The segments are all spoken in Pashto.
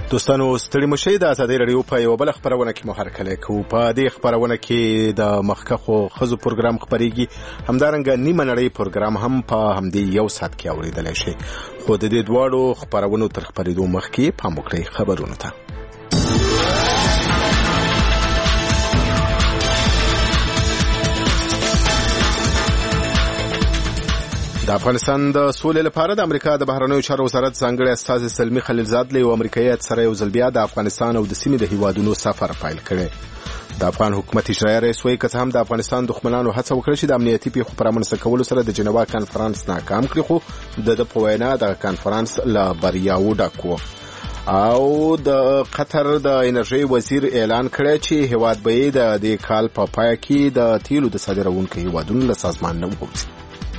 دوستانو ستړي مشئ د ازادۍ راډیو په یو بل خبرونه کې مو هرکلی کوو. په دې خبرونه کې د مخکښو ښځو پروګرام خپریږي، همدارنګه نیمه نړۍ پروګرام هم په همدې یو ساعت کې اوریدلی شي. خو د دې دواړو خبرونو تر خپرېدو مخکې پام وکړئ خبرونو ته. د افغانستان د سولې لپاره د امریکا د بهرنیو چارو وزارت ځانګړی استازی سلمی خلیلزاد له یو امریکایي هیات سره یو ځل بیا د افغانستان او د سیمې د هیوادونو سفر پیل کړی. د افغان حکومت اجرایي رئیس وایي که څه هم د افغانستان دښمنانو هڅه وکړه چې د امنیتي پیښو په رامنځته کولو سره د جنیوا کنفرانس ناکام کړي، خو د په وینا د کنفرانس له بریاوو ډک و. او د قطر د انرژي وزیر اعلان کړی چې هیواد به د دې کال په پای کې د تیلو د صادروونکو هیوادونو له سازمان نه ووځي.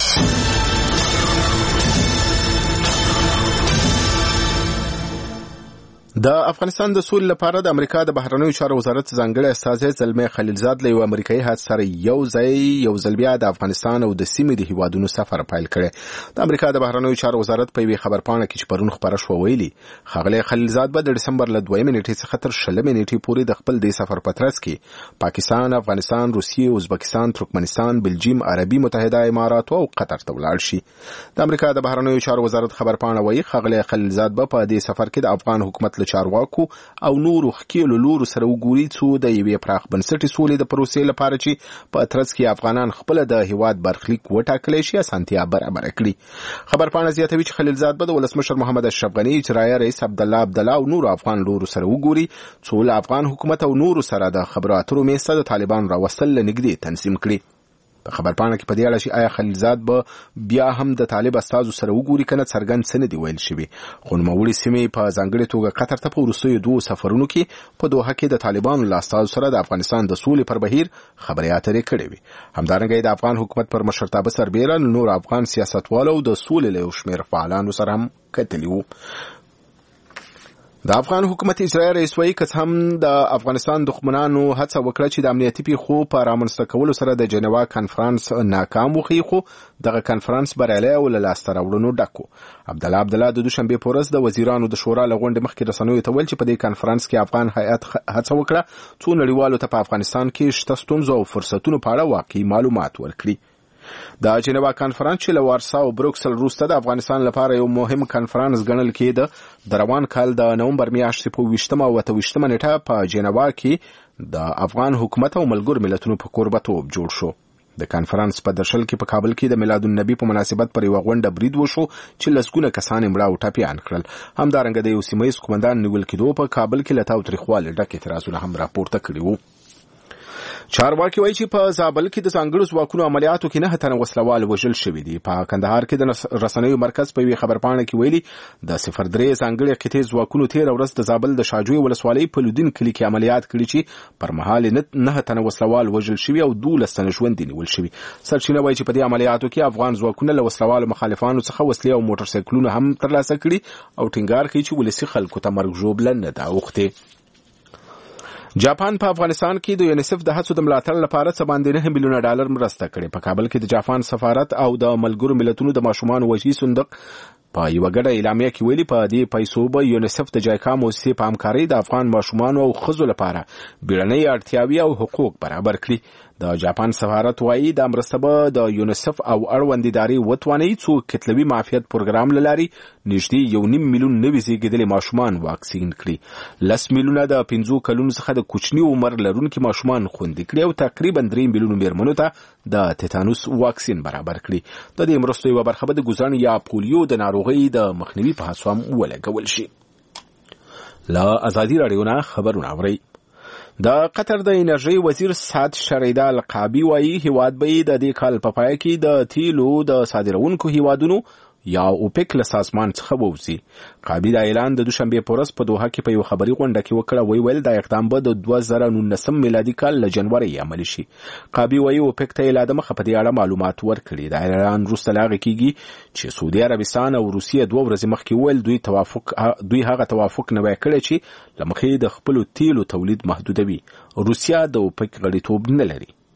د افغانستان د سولې لپاره د امریکا د بهرنیو چارو وزارت ځانګړی استازی زلمی خلیلزاد له یو امریکایي هیات سره یو ځل بیا د افغانستان او د سیمې د هیوادونو سفر پیل کړی. د امریکا د بهرنیو چارو وزارت په یوې خبرپاڼه کې چې پرون خپره شوه ویلي ښاغلی خلیلزاد به د ډسمبر له 2 نیټې څخه تر 6 نیټې پورې د خپل دې سفر په ترڅ کې پاکستان، افغانستان، روسیې، ازبکستان، ترکمنستان، بلجیم، عربي متحده امارات او قطر ته ولاړ شي. د امریکا د بهرنیو چارو وزارت خبرپاڼه وایي ښاغلی خلیلزاد به په دې سفر کې د افغان حکومت چارواکو او نورو خکیلو لورو سره وګوري څو د یوې پراخ بنسټي سولې د پروسې لپاره چې په ترڅ کې افغانان خپل د هیواد برخلیک وټاکلی شي اسانتیا برابر کړي. خبرپاڼه زیاتوي چې خلیلزاد به د ولسمشر محمد اشرف غني اجرایي رئیس عبدالله او نورو افغان لورو سره وګوري څو له افغان حکومت او نورو سره د خبرو اترو میز ته د طالبان راوستل له نږدې تنظیم کړي. په خبرپاڼه کې په دې اړه چې آیا خلیلزاد به بیا هم د طالب استازو سره وګوري کنه څرګند څه نه دی ویل شوی. خو نوموړي سیمې په ځانګړې توګه قطر ته په وروستیو 2 سفرونو کې په دوحه کې د طالبانو له استازو سره د افغانستان د سولې پر بهیر خبرې اترې کړې وي. همدارنګه د افغان حکومت پر مشرتابه سربیره نور افغان سیاستوالو د سولې له یو شمېر فعالانو سره هم کتلي وو. د افغان حکومت اجرایي رئیس وایي که هم د افغانستان دښمنانو هڅه وکړه چې د امنیتي پیښو په رامنځته کولو سره د جنیوا کنفرانس ناکام وښیي، خو دغه کنفرانس بریالی او له لاسته راوړنو ډک و. عبدالله د دوشنبې په ورځ د وزیرانو د شورا له غونډې مخکې رسنیو ته ویل چې په دې کنفرانس کې افغان هیات هڅه وکړه څو نړیوالو ته په افغانستان کې شته ستونزو او فرصتونو په اړه واقعي معلومات ورکړي. د جنیوا کنفرانس چې له وارسا او بروکسل وروسته د افغانستان لپاره یو مهم کنفرانس ګڼل کېده د روان کال د نومبر میاشتې په 28 او 28 نیټه په جنیوا کې د افغان حکومت او ملګرو ملتونو په کوربتوب جوړ شو. د کنفرانس په درشل کې په کابل کې د میلاد النبی په مناسبت پر یو غونډه برید وشو چې لسګونه کسان مړه او ټپیان کړل. همدارنګه د یو سیمه‌ییز قومندان نیول کېدو په کابل کې له تاوتریخوالي ډک اعتراضونه هم راپورته کړي وو. چارواکي وایي چې په زابل کې د ځانګړو ځواکونو عملیاتو کې 9 تنه وسلوال وژل شوي دي. په کندهار کې د رسنیو مرکز په یوې خبرپاڼه کې ویلي د 03 ځانګړي قطعې ځواکونو تېره ورځ د زابل د شاجوی ولسوالۍ په لودین کلي کې عملیات کړي چې پر مهال 9 تنه وسلوال وژل شوي او 12 تنه ژوندي نیول شوي. سرچینه وایي چې په دې عملیاتو کې افغان ځواکونه له وسلوالو مخالفانو څخه وسلې او موټرسایکلونه هم ترلاسه کړي او ټینګار کوي چې ولسي خلکو ته مرګ ژوبله نه ده اوښتې. جاپان په افغانستان کې د یونیسف د هڅو د ملاتړ لپاره څه باندې $9 ملیون مرسته کړې. په کابل کې د جاپان سفارت او د ملګرو ملتونو د ماشومانو وحشي صندوق په یو غړ اعلامیه کې ویلي په دې پیسو به یونیسف د جایکا موسسې په همکارۍ د افغان ماشومانو او ښځو لپاره بیړنۍ اړتیاوې او حقوق برابر کړي. د جاپان سفارت وایي دا مرسته به د یونیسف او اړوند ادارې وتوانوي څو کتلوي معافیت پروګرام له لارې نږدې 1.5 میلیون نوي زیږېدلي ماشومان واکسین کړي. 10 میلیونه د 15 کلونو څخه د کوچني عمر لرونکي ماشومان خوندي کړي او تقریبا 3 میلیونه میرمنو ته د تیتانوس واکسین برابر کړي. د دې مرستو یوه برخه به د ګوزن یا پولیو د ناروغۍ د مخنیوي په هڅو هم ولګول شي. له ازادي راډیو نه خبرونه اورئ. د قطر د انرژي وزیر سعد شریدا القابي وایي هیواد به د دې کال په پای کې د تیلو د صادروونکو هیوادونو یا اوپک له سازمان څخه ووځي. قابي دا اعلان د دوشنبې په ورځ په دوحه کې په یو خبري غونډه کې وکړه. ویل دا اقدام به د 2019 میلادي کال له جنوري عملي شي. قابي وایي اوپک ته لا د مخه په دې اړه معلومات ورکړي. دا اعلان وروسته لاغې کیږي چې سعودي عربستان او روسیه 2 ورځې مخکې ویل دوی هغه توافق نه وکړي چې لمخې د خپل تیلو تولید محدودوي. روسیه د اوپک غړیتوب نه لري.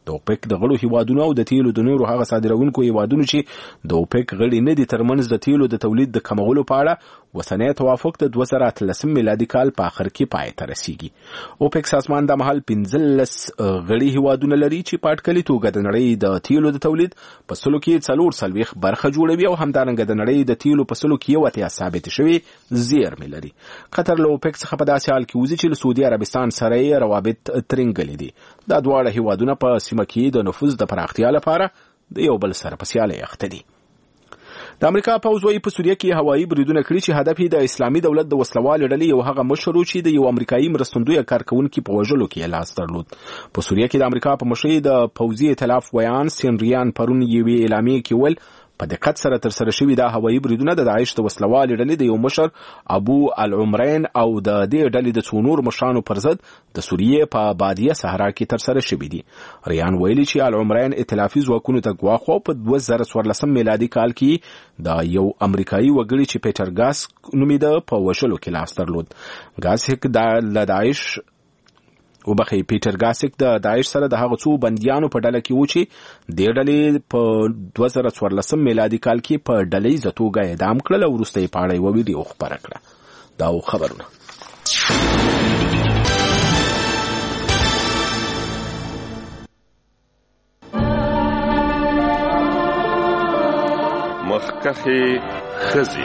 د اوپک د غړو هیوادونو او د تیلو د نورو هغه صادرونکو هیوادونو چې د اوپک غړي نه دي ترمنځ د تیلو د تولید د کمولو په اړه وسنۍ توافق د 2013 میلادي کال په اخر کې پای ته رسیږي. اوپک سازمان د محل 15 غړي هیوادونه لري چې په اټکلي توګه د نړۍ د تیلو د تولید په سلو کې 40 برخه جوړوي او همدارنګه د نړۍ د تیلو په سلو کې 1 ثابت شوی زیرمې لري. قطر له اوپک څخه په داسې حال کې وځي چې له سعودي عربستان سره یې روابط ترنګلي دي. دا دواړه هیوادونه په سیمه کې د نفوذ د پراختیا لپاره د یو بل سره په سیالۍ اخته دي. د امریکا پوځ وايي په سوریه کې هوایي بریدونه کړي چې هدف یې د اسلامي دولت د وسلوال ډلې یو هغه مشر چې د یو امریکایي مرستندوی کارکونکو په وژلو کې لاس درلود. په سوریه کې د امریکا په مشرۍ د پوځي ائتلاف ویان سینریان پرون یوې اعلامیې کې ول په دقت سره تر سره شوی دا هوایي بریدونه د داعش د وسلوال ډلې د یو مشر ابو العمرین او د دې ډلې د څو نور مشرانو پر ضد د سوریې په بادیه صحرا کې تر سره شوی دي. ریان ویلي چې العمرین ائتلافي ځواکونو ته ګواښ په 2014 میلادي کال کې د یو امریکایي وګړي چې پیټر ګاس نومیده په وژلو کې لاس درلود. ګاسک د داعش وبخي پیټر ګاسک د داعش سره د هغه څو بنديانو په ډله کې و چې د ډلې په 2014 میلادي کال کې په ډلې توګه اعدام کړل او وروسته یې په اړه یو ویډیو خبره کړه. دا خبرونه مخکخي خزي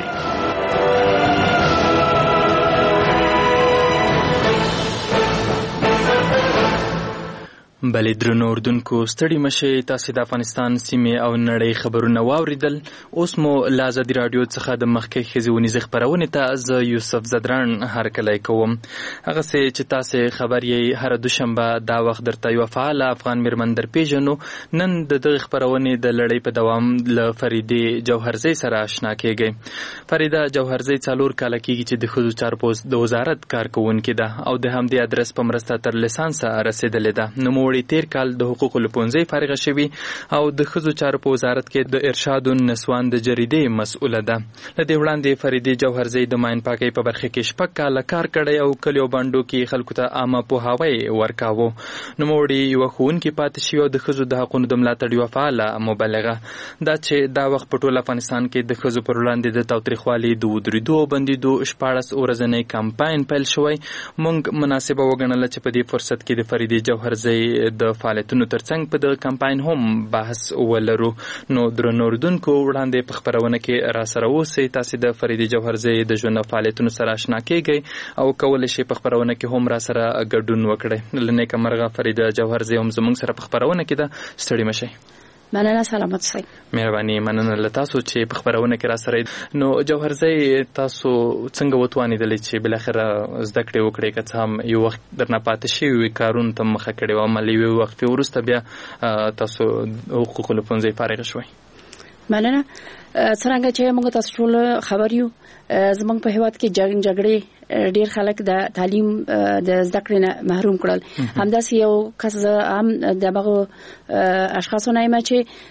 بلې درنو اردوونکو ستړي مشئ تاسې د افغانستان سیمې او نړۍ خبرونه واوریدل. اوس مو له ازادي راډیو څخه د مخکې ښځې ونیزې خپرونې ته زه یوسف زدران هرکلی کوم. هغسې چې تاسې خبر یې هره دوشنبه دا وخت درته یوه فعاله افغان میرمن درپېژنو. نن د دغې خپرونې د لړۍ په دوام له فریدې جوهرزۍ سره اشنا کېږئ. فریده جوهرزۍ 4 کاله کېږي چې د ښځو چارو د وزارت کارکوونکې ده او د همدې ادرس په مرسته تر لیسانسه رسېدلې ده. نوموړې تیر کال د حقوقو له پوهنځۍ فارغه شوي او د ښځو چارو په وزارت کې د ارشاد النسوان د جریدې مسؤله ده. له دې وړاندې فریدې جوهرزۍ د ماین پاکۍ په برخه کې 6 کاله کار کړی او کلیو بانډو کې خلکو ته عامه پوهاوی ورکاوه. نوموړې یوه ښوونکې پاتې شوې او د ښځو د حقونو د ملاتړ یوه فعاله مبلغه ده چې دا وخت په ټول افغانستان کې د ښځو پر وړاندې د تاوتریخوالي د ودرېدو او بندېدو 14 ورځنی کمپاین پیل شوی. موږ مناسبه وګڼله چې په دې فرصت کې د فریدې جوهرزۍ د فعالیتونو ترڅنګ په دغه کمپاین هم بحث ولرو. نو درنو اردوونکو وړاندې په خپرونه کې را سره اوسئ. تاسې د فریدې جوهرزۍ د ژوند او فعالیتونو سره اشنا کېږئ او کولی شئ په خپرونه کې هم را سره ګډون وکړئ. له نیکه مرغه فریده جوهرزۍ هم زموږ سره په خپرونه کې ده. ستړي مشئ. مننه. سلامت سئ. مهرباني. مننه له تاسو چې په خبرونه کې را سره. نو جوهرزۍ تاسو څنګه وتوانېدلې چې بالاخره زده کړې وکړې که څه هم یو وخت درنه پاتې شوي کارونو ته مخه کړې وه عمل یوې وقفې وروسته بیا تاسو حقوقو له پوهنځۍ فارغه شوئ؟ مننه. څرنګه چې موږ تاسو ټول خبر یو زمونږ په هیواد کې جګړې ډیر خلک د تعلیم د زده کړې نه محروم کړل. همداسې یو کس هم دغه اشخاصو نه یم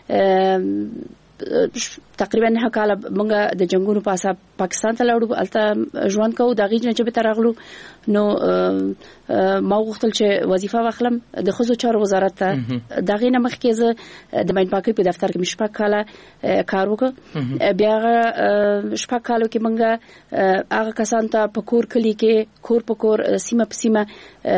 چې تقریبا 9 کاله موږ د جنگونو په اساس پاکستان ته لاړو، الته ژوند کوو. د غیږ نه چې به ترغلو نو ما غوښتل چې وظیفه واخلم د ښځو چارو وزارت ته. د غیږ نه مخکې زه د ماین پاکۍ په دفتر کې 6 کاله کار وکړ. بیا 6 کالو کې موږ هغه کسان ته په کور کلی کې کور په کور سیمه په سیمه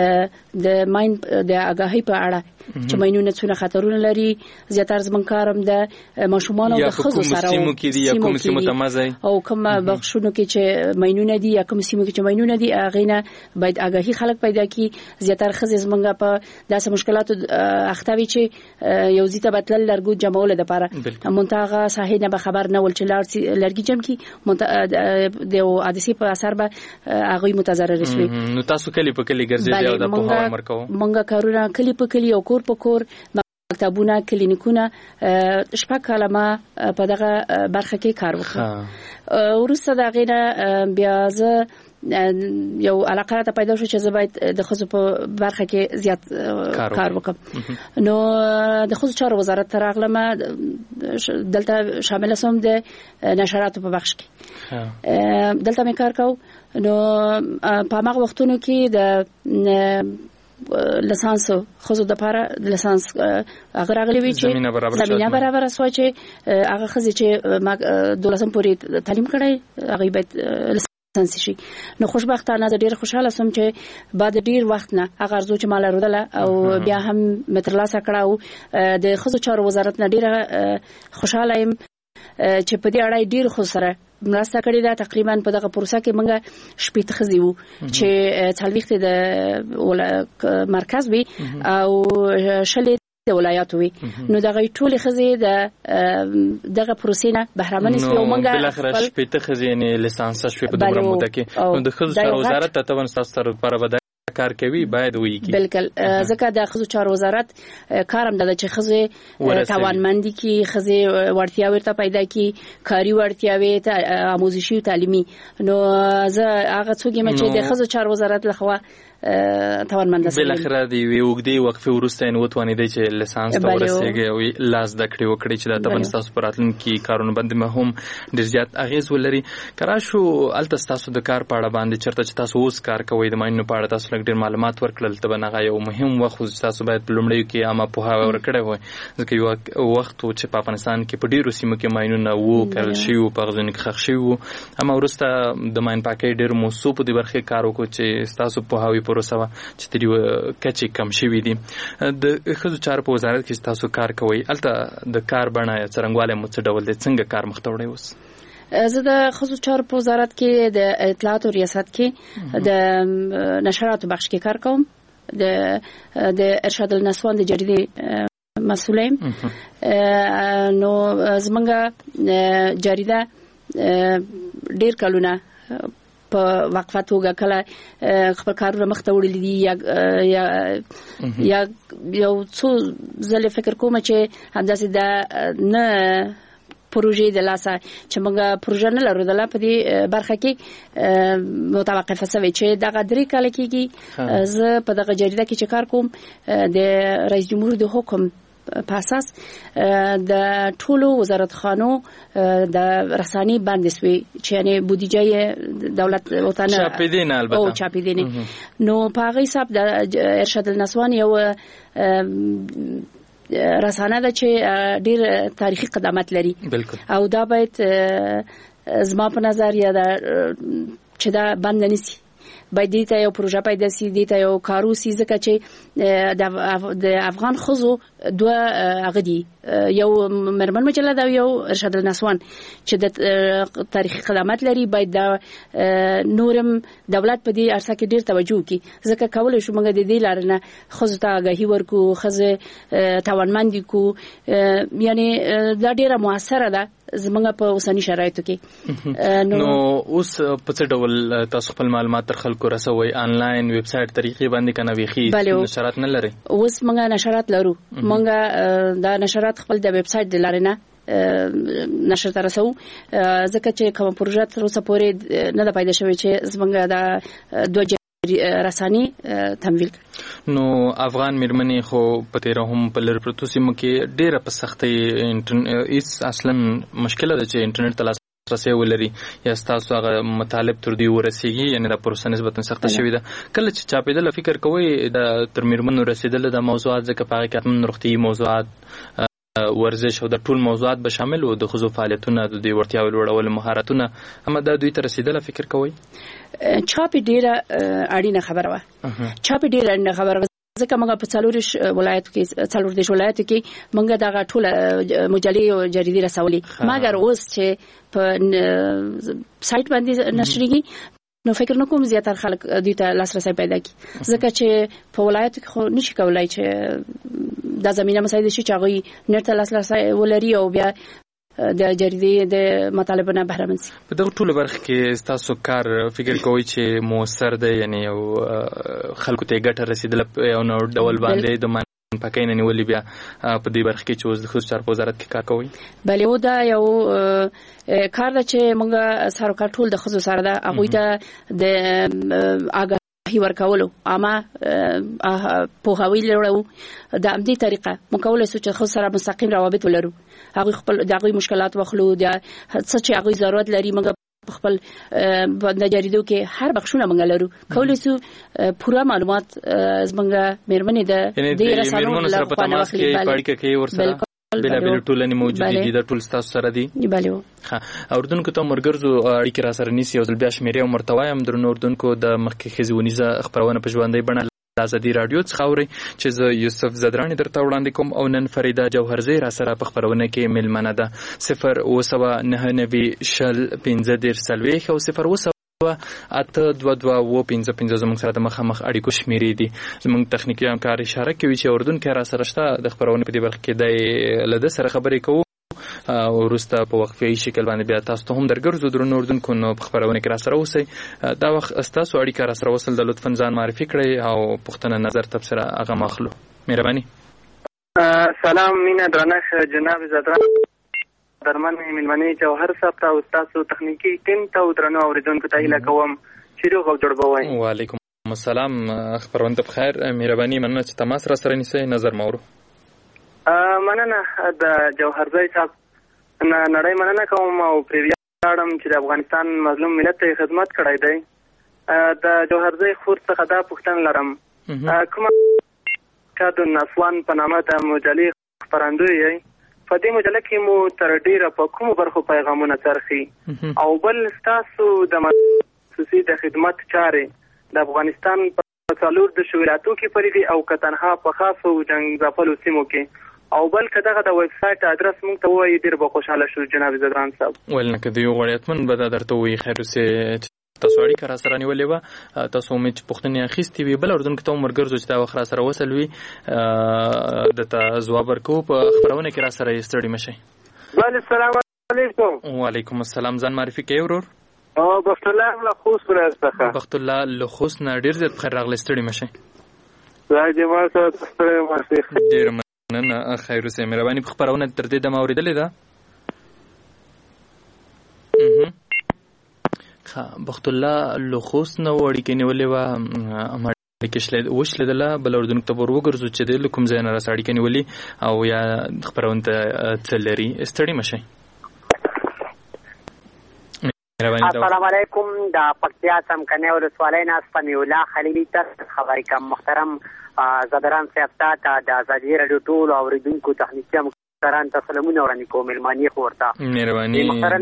د ماین د آگاهی په اړه چې ماینونه څونه خطرونه لري زیاتره زمونږ کارم د ماشومان او د ښځو سره سیمو کې دي یا کوم سیمو ته مزه او کوم بخښونو کې چې ماینونه دي یا کوم سیمو کې چې ماینونه دي هغه نه باید آگاهی خلک پیدا کړي. زیاتره ښځې زمونږ په داسې مشکلاتو اخته وي چې یو ځای ته بتل لرګو جمعول د لپاره منتهغه صحیح نه به خبر نه ول چې لرګي جمع کی د حادثه په اثر به هغه متضرر شي. نو تاسو کلی په کلی ګرځېدل او د په هوا مرکو مونږه کارونه کلی په کلی او کور په کور مکتبونه کلینیکونه 6 کاله ما په دغه برخه کې کار وکړ. ورسته دا غیره بیا زه یو علاقه ته پیدا شو چې زه باید د ښځو په برخه کې زیات کار وکړم. نو د ښځو چارو وزارت ته راغلم، دلته شامل شوم د نشراتو په بخش کې. دلته مې کار کاوه. نو په هغه وختونو کې د لسانس خزو د پاره لسانس هغه راغلی وی چې زمينه برابر سو چې هغه خزي چې ما 12 پورې تعلیم کړی هغه باید لسانس شي. نو خوشبختانه د ډیر خوشاله سم چې بعد ډیر وخت نه هغه ارزو چې مال رودله او بیا هم مترلاسه کړاو د خزو چارو وزارت نه ډیر خوشاله يم چې په دې اړه ډیر خو سره مرسته کړې ده. تقریبا په دغه پروسه کې موږ شپږ خزي وو چې څلويخت د مرکز وي او شلې د ولایت وي. نو دغه ټول خزي دغه پروسې نه بهرمن سي او موږ بل اخر شپږ خزي نه لیسانس شوي په دومره موده کې. نو د خزو چارو وزارت ته تاسو سره پر ودا کار کوي باید وایي بالکل ځکه د خزو چارو وزارت کارم د چې خزه توانمندي کی خزه ورتیا ورته پیدا کی کاری ورتیاوي ته آموزشي تعلیمي. نو زه هغه څوک یم چې د خزو چارو وزارت لخوا توانمند سره بل اخر دی وګدي وقفه ورسته نو وتوانې دی چې لیسانس ته ورسېږي او لاس د کړي وکړي چې د افغانستان پراتلون کې کارونه باندې مهم ډیر زیات اغیز ولري. کراشو الته تاسو د کار پاړه باندې چرته چې تاسو اوس کار کوئ د ماینو پاړه تاسو لګ ډیر معلومات ورکړل ته بنغه یو مهم وخت تاسو باید په لومړی کې عامه پوهه ورکړی وي ځکه یو وخت چې په افغانستان کې په ډیرو سیمو کې ماینونه وو کړل شي او په غزنی کې خښ شي وو اما ورسته د ماین پاکي ډیر موثوق دی برخه کار وکړي چې تاسو په هاوی پروسه چې تریو کچې کم شوي دي. د خزو چارو په وزارت کې تاسو کار کوئ الته د کار بڼه څرنګواله مو څه ډول دي څنګه کار مخته وړي اوس؟ زه د خزو چارو په وزارت کې د اطلاعات او ریاست کې د نشراتو بخش کې کار کوم. د ارشاد النسوان د جریدې مسئولیم. نو زمونږ جریده ډیر کلونه په وقفه توګه کله خپل کارونه مخته وړل دي یا یو څو ځله فکر کوم چې همداسې د نه پروژې د لاسه چې موږ پروژه نه لرو د لا په دې برخه کې متوقفه شوی چې دغه درې کال کېږي زه په دغه جریده کې چې کار کوم د رئیس جمهور د حکم په اساس د ټولو وزارتخانو د رساني بند سوي چې یعنی بودیجه دولت وطن چاپیدین البته او چاپیدین. نو په هغه حساب د ارشاد النسوان یو رسانه ده چې ډیر تاریخي قدامت لري او دا باید زما په نظر یا دا چې دا بند نشي باید دې ته یو پروژه پیدا سي دې ته یو کارو سي ځکه چې د افغان خزو دوه غدي یو مرمن مجله دا یو ارشاد النسوان چې د تاریخي قدامت لري باید دا نورم دولت په دې ارسه کې ډیر توجه وکړي ځکه کولای شو موږ د دې لارنه خزو ته آگاهي ورکو خزه توانمندي کو یعنی دا ډیره موثره ده زمونږ په اوسنی شرایطو کې. نو اوس په څه ډول تاسو خپل معلومات تر خلکو رسوي آنلاین ویب سټ طریقې باندې کنه ویخي نشرات نه لري؟ اوس موږ نشرات لرو. موږ دا نشرات خپل د ویب سټ د لارې نه نشر ته رسو ځکه چې کوم پروژه تر اوسه پورې نه ده پیدا شوې چې زمونږ دا دوه رساني تمویل. نو افغان مرمنې خو په تیر هم په لر پروتو سیمو کې ډېره په سختۍ هیڅ اصلا مشکله ده چې انټرنیټ ته لاسرسی ولري یا ستاسو هغه مطالب تر دې ورسیږي یعنی دا پروسه نسبتا سخته شوې ده. کله چې چاپېدل فکر کوئ د تر مرمنو رسیدل د موضوعات ځکه په هغه کې اتمن روغتي موضوعات ورزش او د ټول موضوعات به شامل وو د خزو فعالیتونه د دې وړتیاو لوړول مهارتونه اما دا دوی ته رسیدل فکر کوئ؟ چاپې ډیره اړینه خبره وه. چاپې ډیره اړینه خبره ځکه موږ په څلورش ولایتو کې څلوردېرش ولایتو کې موږ دغه ټول مجلې او جریدې رسولې مګر اوس چې په سایت باندې نشریږي نو فکر نکوم زیاتره خلک دوی ته لاسرسی پیدا کړي ځکه چې په ولایتو کې خو نشي کولای چې دا زمينه مسایل شي چې هغه نت لاسرسی ولري او بیا د جریدې د مطالبه نه بهره منسي. په دغه ټول برخه کې تاسو کار فکر کوئ چې موثر دی یعنی یو خلکو ته ګټه رسیدله یو نو ډول باندې د پکې نه نیولې بیا په دې برخه کې چې اوس د خصوصي چارو وزارت کې کار کوي؟ بلې و دا یو کار ده چې موږ سره کار ټول د خصوصي سره ده هغه ته د آگاهي ورکولو اما په هوی لرو د امدي طریقه مکوله چې خصوصي سره مستقیم روابط ولرو هغه خپل دغه مشکلات وخلو د څه چې هغه ضرورت لري موږ خپل د جریدو کې هر بخښونه موږ لرو کولای سو پوره معلومات زمونږ مېرمنې د رسنیو سره په تماس کې پاړیکه کې ورسره بلابل ټولنې موجود دي د ټول تاسو سره دي بله اردوونکو ته مرګرزو اړیکې را سره نیسی او ځل بیا شمیرې او مرتوایم درنو اردوونکو د مخکې خزونیزه خبرونه په ژوندۍ بڼه ازادي رادیو څخه اوري چې زه یوسف زدرانی درته وړاندې کوم او نن فریده جوهرزی را سره په خبرونه کې ملمنه ده 0 شل 15 سلويخ او 0 اته 2225 زموږ سره د مخامخ اړیکو شمیرې دي زموږ تخنیکی همکار اشاره کوي چې اردوونکو را سره شته د خبرونه په دې برخه کې د لده سره خبرې کوو او وروسته په وقفي شکل باندې بیا تاسو ته هم درګرځو درنو اردوونکو نو په خبرونه کې را سره اوسئ دا وخت تاسو اړیکه را سره وصل د لطفا ځان معرفي کړئ او پوښتنه نظر تبصره هغه ماخلو مهرباني سلام مینا درنښ جناب زدران درمنې ملمنې جوهر صاحب ته او تاسو تخنیکی ټیم ته درنو اوریدونکو ته هیله کوم چې روغ او جوړ بوئ وعلیکم السلام خبرونه په خیر مهرباني مننه چې تماس را سره نیسئ نظر مورو مننه د جوهرزی صاحب نړۍ مننه کوم او پریویاړم چې د افغانستان مظلوم ملت ته خدمت کړی دی د جوهرزی خور څخه دا پوښتنه لرم کومه چې د نسوان په نامه د مجلې خپرندوی یې په دې مجله کې مو تر ډیره په کومو برخو پیغامونه څرخي او بل ستاسو د مؤسسې د خدمت چارې د افغانستان په څلور د ولایتو کې پرې دي او که تنها په خاصو جنګ ځپلو سیمو کې او بل که دغه د ویب سایت ادرس مونږ ته وایي ډېر به خوشحاله شو جناب زدران صاحب ول نه که د یو غړی حتمن به دا درته وایي خیر اوسې تاسو اړیکه را سره نیولې وه تاسو امید چې پوښتنې اخیستې وي بل اردوونکو ته هم ورګرځو چې دا وخت را سره وصل وي درته ځواب ورکوو په خپرونه کې را سره یې ستړي مه شئ السلام علیکم وعلیکم السلام ځان معرفي کوي ورور بخت الله له خوست څخه بخت الله له خوست نه ډېر زیات بخیر راغلی ستړي مه شئ دا جماعت ته ستړي مه شئ ډېر مننه خیر اوسئ مهرباني په خپرونه تر دې دمه اورېدلې ده بخت الله له خوست نه اړیکې نیولې وه اړیکې وشلېدله بل اردوونکو ته ور وګرځو چې د کوم ځای نه راسه اړیکه نیولې او یا خپرونه ته څه لري ستړي مه شئ السلام علیکم د پکتیا څمکنۍ ولسوالۍ نه سمیع الله خلیلي ته خبرې کوم محترم زدران صاحب ته د ازادي رادیو ټول اوریدونکو تخنیکي همکارانو ته سلامونه وړاندې کوم مېلماني خور ته مهرباني محترم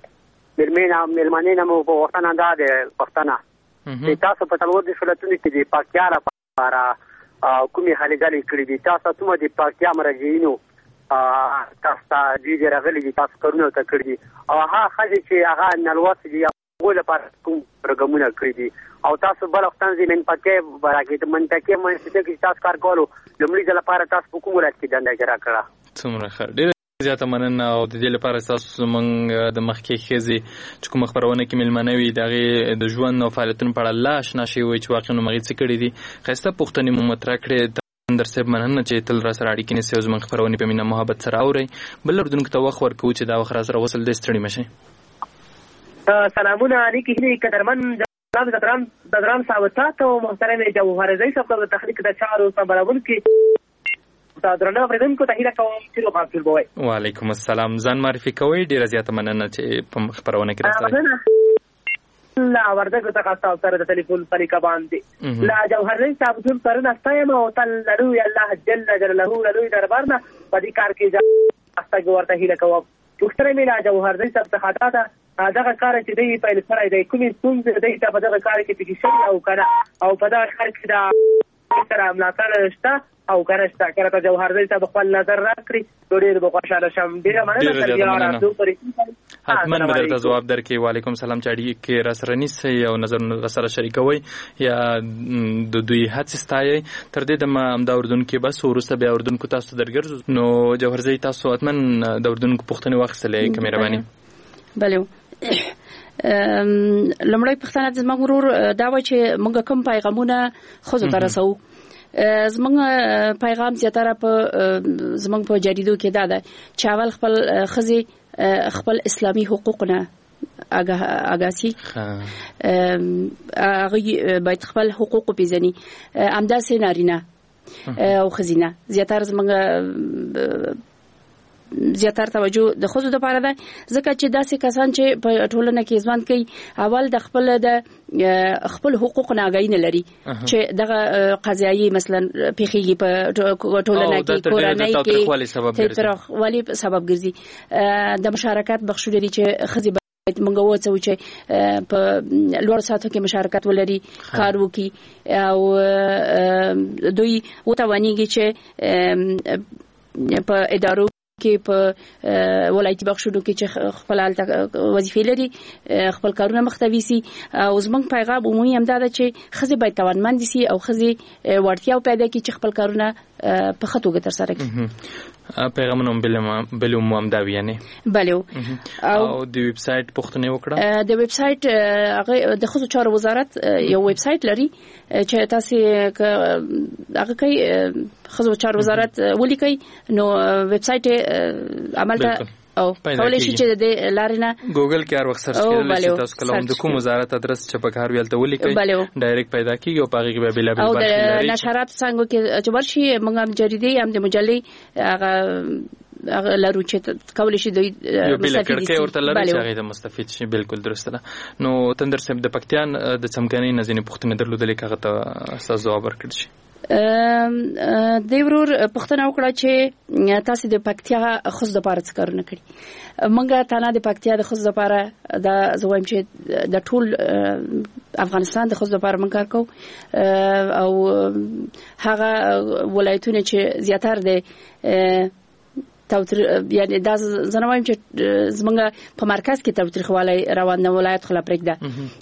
مېلماني نه مو په وختونه دا د پښتنه چې تاسو په څلور د ولایتونو کې د پکتیا لپاره کومې هلې ځلې کړې دي تاسو څومره د پکتیا مراجعینو تاسو ته دې راغلي دي تاسو کارونه ته کړي دي او هغه ښځې چې هغه نلوستې دي هغو لپاره کوم پروګرامونه کړي دي او تاسو بل وختان زی منطقې براکې منطقې منځته کې تاسو کار کولو لومړي ځل لپاره تاسو په کوم ولایت کې دنده اجرا کړه څومره ښه ډېره زیاته مننه او د دې لپاره تاسو زموږ د مخکې ښځې چې کومه خپرونه کې مېلمانه وي د هغې د ژوند او فعالیتونو په اړه لا اشنا شوي وي چې واقعا هغې څه کړي دي ښایسته پوښتنې مو مطرح کړې در صاحب مننه چې تل را سره اړیکې نیسئ او زموږ خپرونې په مینه محبت سره اورئ بل اردوونکو ته وخت ورکوو چې دا وخت را سره وصل دی ستړي مه شئ سلامونه علیکې هیلې قدرمن جناب زدران صاحب ته او محترم جوهرزی صاحب ته د تخنیک د چارو سمبالونکي درنو اوریدونکو ته هیله کوم چې روغ او جوړ بوئ وعلیکم السلام ځان معرفي کوئ ډېره زیاته مننه چې په خپرونه کې راځئ لا وردګو څخه تاسو سره د ټلیفون طریقه باندې لا جوهرزی صاحب ټول پرونه ستایم او تل لرو الله جل جلاله لرو دربار نه په دې کار کې ځاسته ورته هیله کوم پوښتنه مې لا جوهرزی صاحب څخه دا دغه کار چې دی پیل کړی دی کومې ستونزې دی ته په دغه کار کې پکې شوي او کنه او په دغه کار کې دا سره ملاتړ شته او کنه شته کله ته جوهرزی صاحب خپل نظر راکړي نو ډېر به خوشحاله شم ډېره مننه حتما به درته ځواب درکړي وعلیکم سلام چې اړیکې را سره نیسئ او نظرونه را سره شریکوئ یا د دوی هڅې ستایئ تر دې دمه همدا اردوونکي بس وروسته بیا اردوونکو تاسو ته درګرځو نو جوهرزی تاسو حتما د اردوونکو پوښتنې واخیستلې که مهرباني بله لمړی پښتنه زموږ ورور دا و چې موږ کوم پیغامونه ښځو ته رسوو زموږ پیغام زیاتره په زموږ په جریدو کې دا ده چې اول خپل ښځې خپل اسلامي حقوقونه آگاهی هغه باید خپل حقوق وپیژني همداسې نارینه او ښځینه زیاتره زموږ زیاتره توجه د خزو د لپاره ده ځکه چې داسې کسان چې په ټولنه کې ژوند کوي اول د خپل حقوق ناغای نه لري چې دغه قضایي مثلا پیخیږي په ټولنه کې کورنۍ کې تاریخوالي سبب ګرځي د مشارکت بخښو لري چې خزي موږ وڅو چې په لوړ ساتو کې مشارکت ولري کار وکي او دوی وتوانيږي چې په ادارو کې په ولایتي بخښونو کې چې خپل وظیفې لري خپل کارونه مختوي سي او زمونږ پیغام عمومي هم دا ده چې خزي باید توانمند سي او خزي وړتیا پیدا کړي چې خپل کارونه په خطوګه تر سره کړي پیغامونه بلوم هم دا ویانه بلو او د ویب سټ پښتنه وکړه د ویب سټ هغه د خزو چارو وزارت یو ویب سټ لري چې تاسو هغه کوي خزو چارو وزارت ولیکي نو ویب سټ عملته او کولای شي چې د لارینه ګوګل کې هر وخت سرچ کړئ چې تاسو کلام د کوم وزارت ادرس چې په کار ویلته ولیکئ ډایرکټ پیدا کیږي او پاغي کې به بلا بل او د نشرات څنګه کې چې ورشي موږ هم جریدې هم د مجلې هغه لارو چې کولای شي د مستفید شي ورته لري چې هغه د مستفید شي بالکل درسته ده نو تندر صاحب د پکتیان د څمګنۍ نزنې پښتنه درلودل کېغه ته اساس جواب ورکړ شي د ورور پښتنه وکړه چې تاسو د پکتیا خصوص د پاره څه کارونه کړی مونږه تنه د پکتیا د خصوص لپاره د زویم چې د ټول افغانستان د خصوص لپاره مونږ کار کوو او هغه ولایتونه چې زیاتره د یعنی دا زنوایم چې زمونږ په مرکز کې تاریخوالي روان نه ولایت خلا پرېږده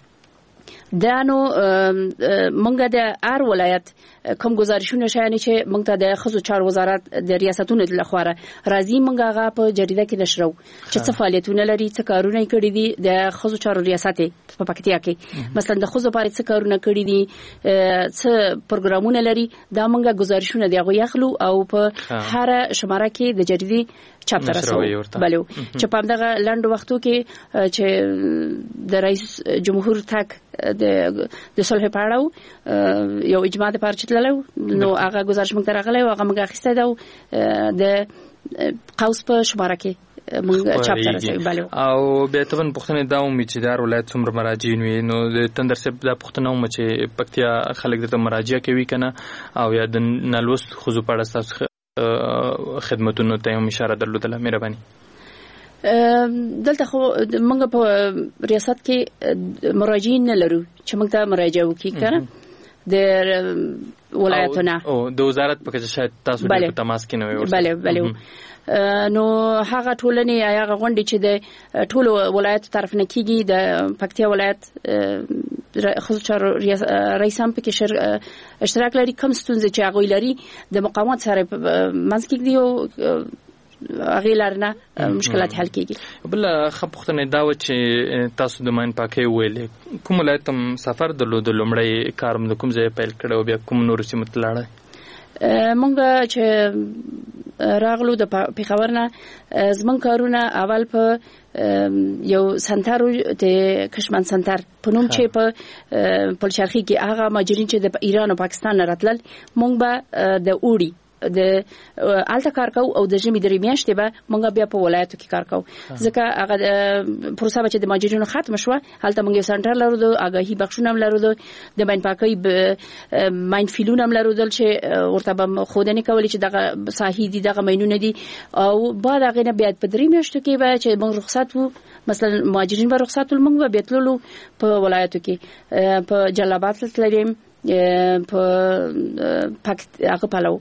دا نو مونږ د ار ولایت کوم گزارشونه شایي چې مونږ ته د خزو چار وزارت د ریاستونو د لخواره راځي مونږ هغه په جریده کې نشرو چې څه فعالیتونه لري څه کارونه کړي دي د خزو چار ریاست په پکتیا کې مثلا د خزو لپاره څه کارونه کړي دي څه پروګرامونه لري دا مونږ گزارشونه دی غو یخلو او په هر شماره کې د جریدې چاپ ترسو بلو چې په دغه لاند وختو کې چې د رئیس جمهور تک د صلح پاړو یو اجماع د پارچتللو نو هغه گزارش موږ راغلی او هغه موږ اخیسته دا د قوس په شماره کې موږ چاپ ترسو بلو او به تبن پښتنه دا امید چې دار ولایت څومره مراجعین وي نو د تندر سپ د پښتنه چې پکتیا خلک د مراجعه کوي کنه او یا د نلوست خزو پاړه تاسو خدمتونو ته هم اشاره درلودله مهرباني دلته خو موږ په ریاست کې مراجعین نه لرو چې موږ ته مراجعه وکړي کنه د ولایتونه او د وزارت په کې شاید تاسو د تماس کې نه وي بله نو هغه ټولنې هغه غونډې چې د ټول ولایت طرف نه کیږي د پکتیا ولایت خصوصا رئیس هم پکې اشتراک لري کوم ستونزې چې هغه لري د مقاومت سره منځ کې دی او هغه لرنه مشکلات حل کیږي بل خپختنه دا و چې تاسو د ماین پاکي ویلې کوم ولایت سفر درلود لمړی کارم د کوم ځای پیل کړو بیا کوم نور سیمه تلاړه مونږ چې راغلو د پیښور نه زمون کارونه اول په یو سنټر د کشمن سنټر په نوم چې په پلچرخي کې هغه ماجرین چې د ایران او پاکستان راتلل مونږ به د اوړي د الته کار کو او د جمی درې میاشتې به مونږ بیا په ولایتو کې کار کو ځکه هغه پروسه چې د ماجرینو ختم شو هلته مونږ سنټر لرو د آگاهی بخښونه لرو د باندې پاکي ماین فیلونه لرو چې ورته به خودنه کولی چې دغه صحیح دي دغه ماینونه دي او بعد هغه نه بیا په درې میاشتو کې به چې مونږ رخصت وو مثلا ماجرین به رخصت مونږ به بیتلو په ولایتو کې په جلابات لریم په هغه پلو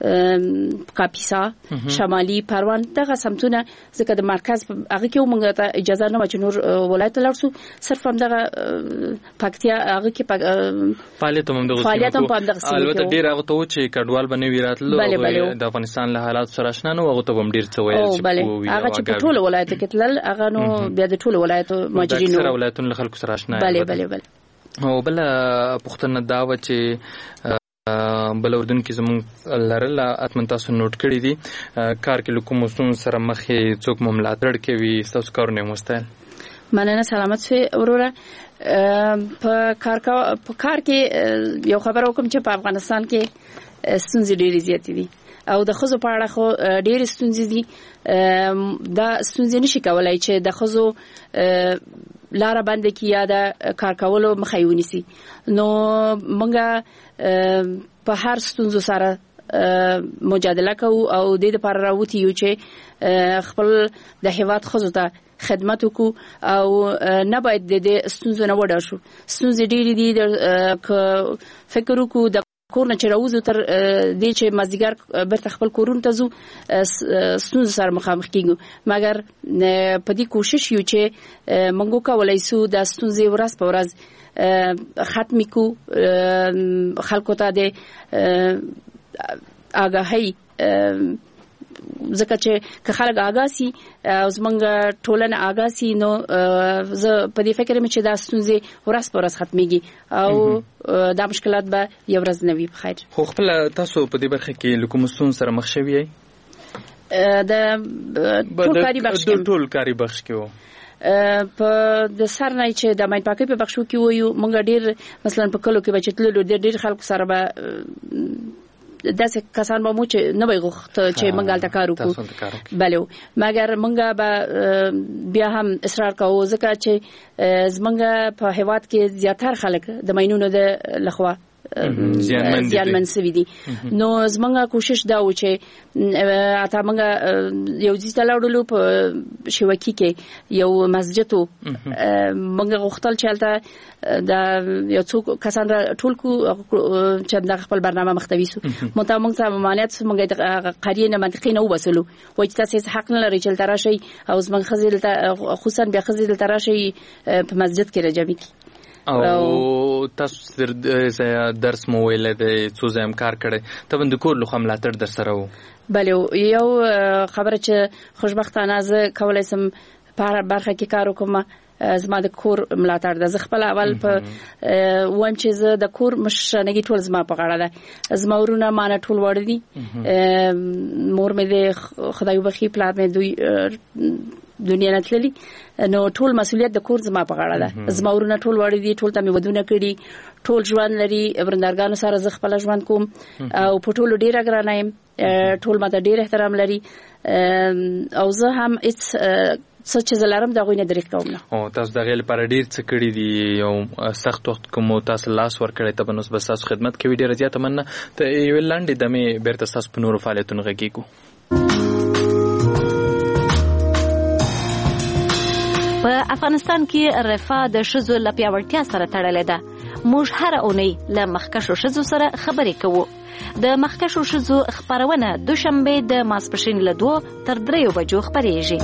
کاپیسا شمالي پروان دغه سمتونه ځکه د مرکز هغه کې موږ ته اجازه نه و چې نور ولایت لرسو صرف هم دغه پکتیا هغه کې فعالیت هم دغه البته ډیر هغه ته چې کډوال بنوي راتلو د افغانستان له حالات سره آشنا نو هغه ته هم ډیر څه ویل چې هغه چې په ټول ولایت کې تلل هغه نو بیا د ټول ولایت ماجرینو سره ولایتونو له خلکو سره آشنا بله او بل پښتنه دا و چې بل اردن کې زموږ لرل اتمن تاسو نوٹ کړی دي کار کې لکوموسون سره مخې څوک مملاتړ کوي تاسو کارونه مستل مننه سلامت شئ وروره په کار کې یو خبر وکم چې په افغانستان کې ستونزې ډېرې زیاتې دي او د خزو په اړه خو ډېر ستونزې دي. دا ستونزې نشي کولای چې د خزو لار باندې کې یا د کار کولو مخه ونیسي. نو مونږه په هر ستونزو سره مجادله کوو او د دې لپاره راوتی یو چې خپل د هیواد خزو ته خدمت وکړو او نه باید د ستونزو نه وډار شو. ستونزې ډېرې دي که فکر وکړو د کور نه چې راوځو تر دې چې مازدیګر بیرته خپل کورونو ته ځو ستونزو سره مخامخ کیږو. مګر په دې کوشش یو چې موږ کولای شو د ستونزې ورځ په ورځ ختم کو خلکو ته د آگاهی ځکه چې که خلک آگاه سي او زمونږ ټولنه آگاه سي نو زه په دې فکر مې چې دا ستونزې ورځ په ورځ ختميږي او دا مشکلات به یو ورځ نه وي. په خیر خو خپل تاسو په دې برخه کې کوم ستونزې سره مخ شوي یې؟ د ټول کاری بخش کې وو په د سر نه چې د ماین پاکي په بخښو کې وو مونږ ډیر مثلا په کلو کې بچتلو ډیر خلکو سره به داسې کسان به مو چې نه وي غوښت چې مونږ الته کار وکړو بله مګر مونږ به بیا هم اصرار کوو ځکه چې زمونږ په هیواد کې زیاتره خلک د ماینونو د لخوا زیانمن سوي دي. نو زمونږه کوشش دا و چې اته مونږ یو ځای ته لاړو په شوکی کې یو مسجد و مونږ غوښتل چې الته دا یو څو کسان را ټول کو چې د خپل برنامه مختوي سو مونږ ته ممانعت مونږ د قریه نه منطقي نه وبسلو وای چې تاسو حق نه لري چې تراشي او زمونږ خزل خصوصا بیا خزل تراشي په مسجد کې راځي او تاسو درس مو ویل د څو ځم کار کړي ته بند کور لخوا ملاتړ در سره و؟ بله یو خبره چې خوشبختانه زه کولای سم په برخه کې کار وکم زما د کور ملاتړ د خپل اول په وایم چې زه د کور مشرانګي ټول زما په غاړه ده. زما ورونه مانه ټول وړ دي مور مې د خدای وبخي پلار مې دوی دنیا نه تللی نو ټول مسؤلیت د کور زما په غاړه ده. زما ورونه ټول وړ دي ټول ته مې ودونه کړي ټول ژوند لري برندارګانو سره زه خپل ژوند کوم او په ټولو ډیر ګرانه يم ټول ماته ډیر احترام لري او زه هم هیڅ څه چې زلارم دغه نه درک کوم نه. او تاسو دغه لپاره ډیر څه کړی دي یو سخت وخت کوم تاسو لاس ور کړی ته بنوس بس تاسو خدمت کوي ډیر زیاته مننه ته یو لاندې دمه بیرته تاسو په نورو فعالیتونو غږیږو. په افغانستان کې رفاه د ښځو له پیاوړتیا سره تړلې ده. موږ هر اونۍ له مخکښو ښځو سره خبرې کوو. د مخکښو ښځو خبرونه دوشنبه د ماسپښین له 2 تر 3 بجو خبرېږي.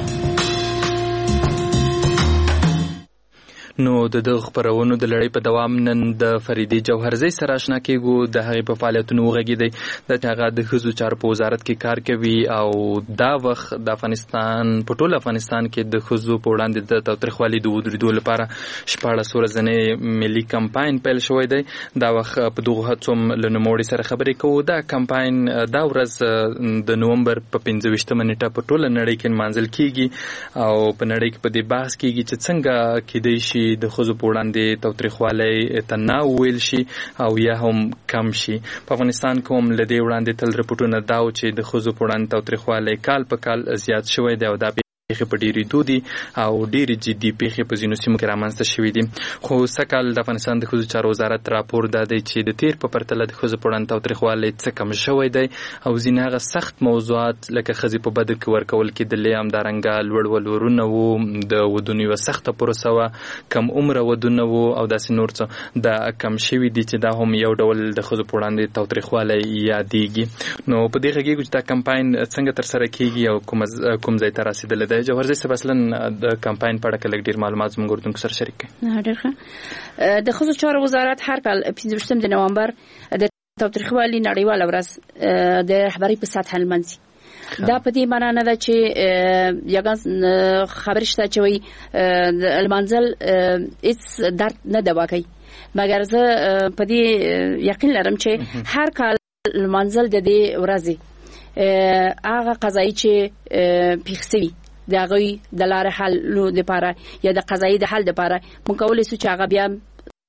نو د خبرونو د لړۍ په دوام نن د فریدې جوهرزۍ سره آشنا کېږو. د هغې په فعالیتونو وغږېدی د هغه د ښځو چارو په وزارت کې کار کوي او دا وخت د افغانستان په ټول افغانستان کې د ښځو په وړاندې د تاوتریخوالي د ودرېدو لپاره 14 ورځنی ملي کمپاین پیل شوی دی. دا وخت په دغه هڅو له نوموړي سره خبرې کوو. دا کمپاین دا ورځ د نومبر په 25 نیټه په ټوله نړۍ کې نمانځل کېږي او په نړۍ کې په دې بحث کېږي چې څنګه کېدای شي د ښځو په وړاندې تاوتریخوالی ته نه وویل شي او یا هم کم شي. په افغانستان کې هم له دې وړاندې تل رپورټونه دا و چې د ښځو په وړاندې تاوتریخوالی کال په کال زیات شوی دی او دا پیښې په ډېرېدو دي او ډېرې جدي پیښې په ځینو سیمو کې رامنځته شوي دي. خو سږکال د افغانستان د ښځو چارو وزارت راپور دا دی چې د تیر په پرتله د ښځو په وړاندې تاوتریخوالی څه کم شوی دی او ځینې هغه سخت موضوعات لکه ښځې په بدر کې ورکول کېدلې همدارنګه لوړ ولورونه وو د ودونو یوه سخته پروسه وه کم عمره ودونه وو او داسې نور څه دا کم شوي دي چې دا هم یو ډول د ښځو په وړاندې تاوتریخوالی یادېږي. نو په دې غږېږو چې دا کمپاین څنګه ترسره کېږي او کوم ځای ته رسېدلی دی. جوهرزۍ صاحب اصلا د کمپاین په اړه لږ ډېر معلومات زموږ اردوونکو سره شریک کړئ. ډېر ښه. د ښځو چارو وزارت هر کال 15 د نومبر د تاوتریخوالي نړیواله ورځ د رهبرۍ په سطح لمانځي. دا په دې معنی نه ده چې یګان خبر شته چې وي لمانځل هیڅ درد نه دوا کوي مګر زه په دې یقین لرم چې هر کال لمانځل د دې ورځې هغه قضایي چې پیښوي د هغوی د لارې حل لپاره یا د قضایي د حل لپاره موږ کولی شو چې هغه بیا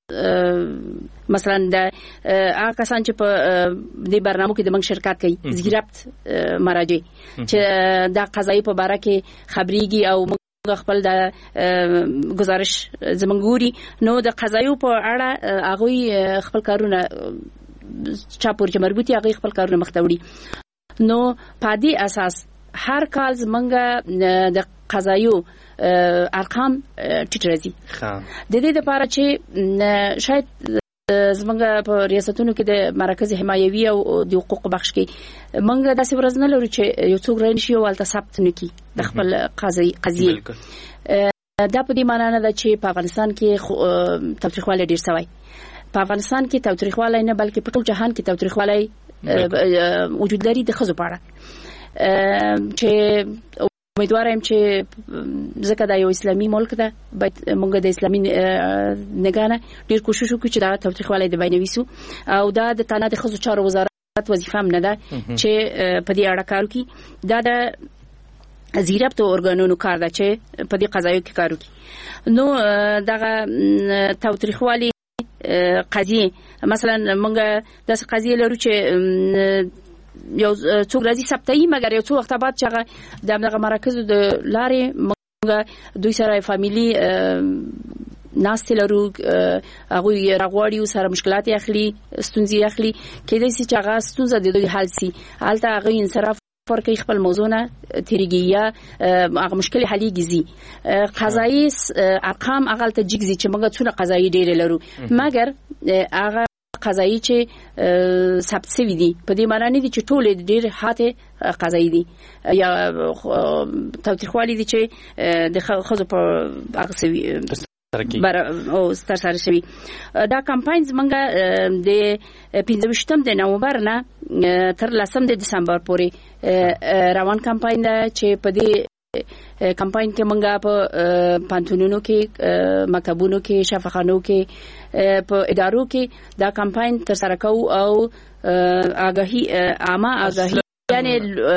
مثلا د هغه کسان چې په دې برنامه کې د موږ شرکت کوي زیرابط مراجع چې د قضایي په اړه کې خبريږي او خپل د گزارش زمنګوري نو د قضایو په اړه هغه خپل کارونه چاپور چې مربوطي هغه خپل کارونه مختوړي نو په دې اساس هر کال زمنګ د قضایو ارقام ټیټ راځي د دې لپاره چې شاید زمنګ په ریاستونو کې د مرکز حمایوي او د حقوق بخش کې منګ داسې ورځ نه لرو چې یو څوک رانشي او الته ثبت نکي د خپل قضیه دا په دې معنی نه ده چې په افغانستان کې تاوتریخوالی ډیر شوی په افغانستان کې تاوتریخوالی نه بلکې په ټول جهان کې تاوتریخوالی وجود لري د ښځو په اړه چې امیدوارم چې ځکه دا یو اسلامي ملک ده باید موږ د اسلامي نگانه ډیر کوشش وکړو چې دا تاوتریخوالی د بینويسو او دا د تنه د ښځو چارو وزارت وظیفه هم نه ده چې په دې اړه کار وکړي دا د زیرابط اورګانونو کار ده چې په دې قضایو کې کار وکړي نو دغه تاوتریخوالی قضیه مثلا موږ د قضیه لرو چې یو څوک راځي ثبتای مګر یو څو وخت بعد چې دغه مراکز د لارې موږ دوی سره فامیلی ناست لرو هغه راغواړي سره مشکلات اخلي ستونزې اخلي کله چې هغه ستونزه د دوی حل سي حالت هغه انصراف فرق خپل موضوع نه تیریږي یا هغه مشکل حلېږي قضایي ارقام هغه ته جګزي چې موږ څونه قضایي ډېر لرو مګر هغه قضایي چې ثبت شوی دي په دې معنی نه دي چې ټول ډېر هاته قضایي دي یا تاوتریخوالی دي چې د خزو په هغه سوي او ستر سره شوی دا کمپاین زمونږه د 15 د نومبر نه تر 10 د دسمبر پورې روان کمپاین ده چې په دې کمپاین کې مونږه په پانتونونو کې مکتبونو کې شفاخانو کې په ادارو کې دا کمپاین تر سره کوو او آگاهی عامه آگاهی یعنی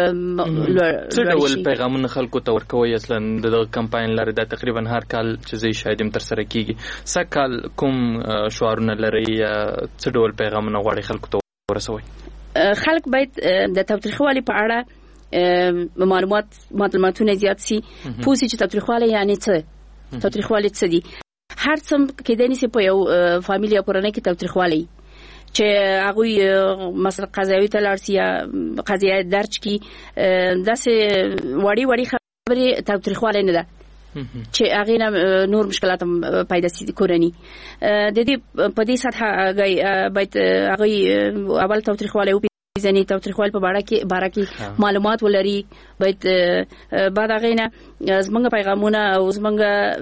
څه ډول پیغامونه خلکو ته ورکوي اصلا د کمپاین لري دا تقریبا هر کال چې زی شاهدیم تر سره کیږي سکال کوم شعارونه لري څه ډول پیغامونه غواړي خلکو ته ورسوي خلک باید د تاوتریخوالي په اړه معلوماتونه زیات سي پوسی چې تاوتریخوالی یعنی څه تاوتریخوالی څه دي هر څوم کې د نسی په یو فامیلی پرانه کې تاوتریخوالی چې هغه مثلا قضاوی ته لارسي یا قضیه درج کی داسې وړي خبرې تاوتریخوالی نه ده چې هغه نور مشکلات پیدا سي کورني د دې په دې سطح باید هغه اول تاوتریخوالی ځنی تاوتریخوال په باره کې معلومات ولري باید بعد هغه نه زمونږ پیغامونه او زمونږ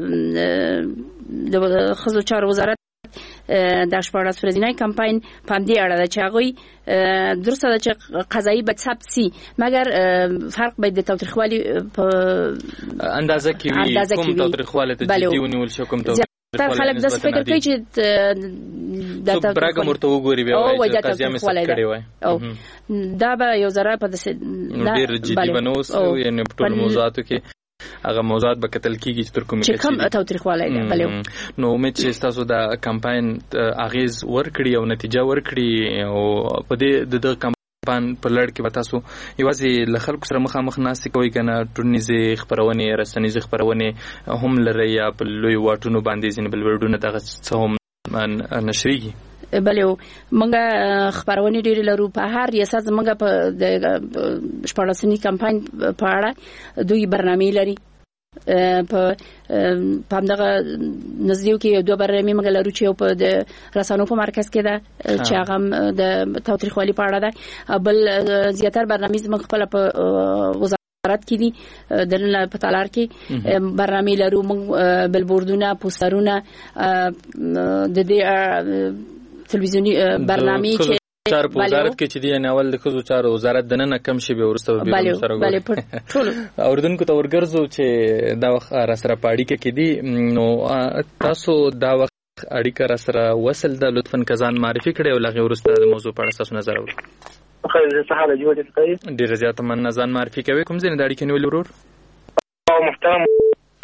د خزو چارو وزارت د شپږ ورځې کمپاین په دې اړه چې هغه درسته چې قضایي به ثبت سي مګر فرق باید د تاوتریخوالي په اندازه کې کوم تاوتریخواله ته جدي ونیول شو کوم تر خلک د فکر کوي چې د برګه مرته وګوري به وایي چې قضیه مې ثبت کړی وای دا به یو ذره په دې ډیر جدي بنوس یعنی په ټول موضوعاتو کې هغه موضوعات به کتل کیږي چې تر کومه چې کم تاوتریخوالی بلې نو امید چې تاسو دا کمپاین اغیز ورکړي او نتیجه ورکړي او په دې د کمپاین په لړ کې به تاسو یوازې له خلکو سره مخامخ ناستې کوئ کنه ټولنیزې خبرونې رسنیزې خبرونې هم لري یا په لوی واټونو باندې ځینې بلبردونه دغه څه هم نشریږي بلې مونږه خبرونه ډېر لرو په هر ریاست مونږه په د شپږلسنی کمپاین په اړه دوی برنامه لري په همدغه نزدیو کې دوه برنامه مونږ لرو چې په د رسانو په مرکز کې ده چې هغه د تاوتریخوالي په اړه ده بل زیاتره برنامه مونږ خپل په وزارت کې دي دنه په تالار کې برنامه لرو مونږ بلبوردونه پوسټرونه د دې تلویزیونی برنامه چې چار په وزارت کې چې دی نه اول د خزو چارو وزارت دنه کم شي به ورسته به سره بله په ټول اوردونکو ته ورګرځو چې دا وخت را سره پاړی کې دي نو تاسو دا وخت اړیکه را سره وصل د لطفاً کزان معرفي کړي او لغه ورسته د موضوع په اړه تاسو نظر اورئ خیر زه حاله جوړ کړی ډیر زیات من ځان معرفي کوي کوم ځین د اړیکې نیول ورور او محترم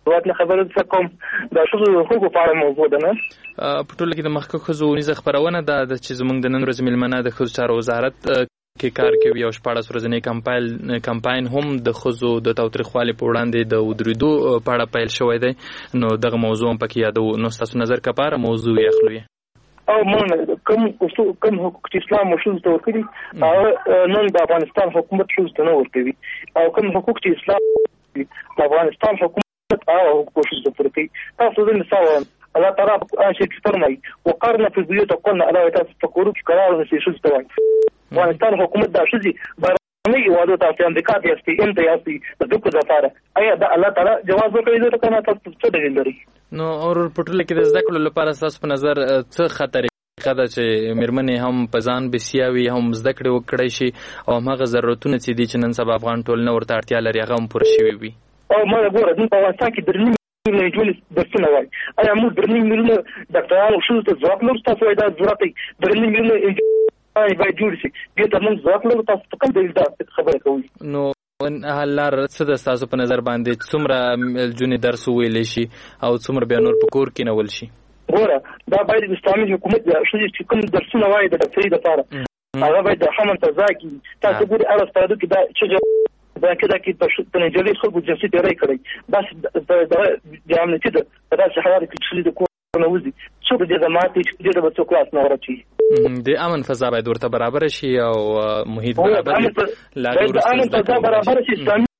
وخت نه خبره کوم د شذو حقوقو په اړه موضوع ده نه په ټوله کې د مخکښ ښځو ونیزه خپرونه ده چې زموږ د نن ورځې مېلمنه د ښځو چارو وزارت کې کار کوي او 14 ورځنی کمپاین هم د ښځو د تاوتریخوالي په وړاندې د ودرېدو په اړه پیل شوی دی نو دغه موضوع هم پکې یادو نو ستاسو نظر کپاره موضوع یې اخلو او مونږ کوم حقوق چې اسلام مشروع ته ورکړي او نن د افغانستان حکومت شوز ته نه ورکوي او کوم حقوق چې اسلام د افغانستان حکومت او حقوق شوز ته ورکوي تاسو د مثال الله تعالی شي فرمای وقرنا في بيوتكن الا تفكروا في قرار في شوز ته افغانستان حکومت د شوزي برنامه یوازې تاسو امریکا ته استي امتیازي د دغه لپاره ایا د الله تعالی جواز ورکړي ته کنه تاسو څه دلیل لري نو اور پټول کې د زده کړو لپاره تاسو په نظر څه خطر خدا چې مرمنې هم په ځان بسیاوي هم زده کړې وکړي شي او هغه ضرورتونه چې دي چې نن سبا افغان ټولنه ورته اړتیا لري هغه هم پوره شوي وي او ما ګوره د افغانستان کې درنی نه جوړ درسونه وای ایا موږ درنی ملونه ډاکټرانو شو ته ځواک لرو تاسو دا ضرورت درنی ملونه باید جوړ شي دې ته موږ ځواک لرو تاسو په کوم ډول دا خبره کوي نو هلار څه د تاسو په نظر باندې څومره جونې درس ویلې شي او څومره بیا نور په کور کې نه ول شي ګوره دا باید د اسلامي حکومت چې کوم درسونه وای د ډاکټري لپاره هغه باید د حمل تزاکی تاسو ګوري اړه ستاسو کې دا چې دا کې په نجلي خلکو جنسي تیری کړی بس د امنیتي د داسې حالات کې چې د کور نه وځي څو د جماعت چې د بچو کلاس نه ورچی د امن فضا باید ورته برابر شي او محیط برابر لاګور امن فضا برابر شي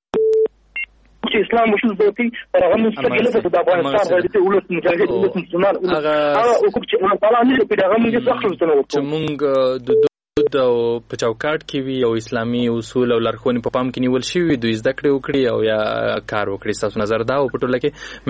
چې اسلام مشروع دی پر هغه مستقله د افغانستان غوړي ولس مجاهد ولس مسلمان هغه حکومت چې الله تعالی نه په هغه موږ څخه څه وکړو چې موږ د او په چوکاټ کې وي او اسلامي اصول او لارښوونې په پام کې نیول شوي دوی زده کړې وکړي او یا کار وکړي ستاسو نظر دا او په ټوله کې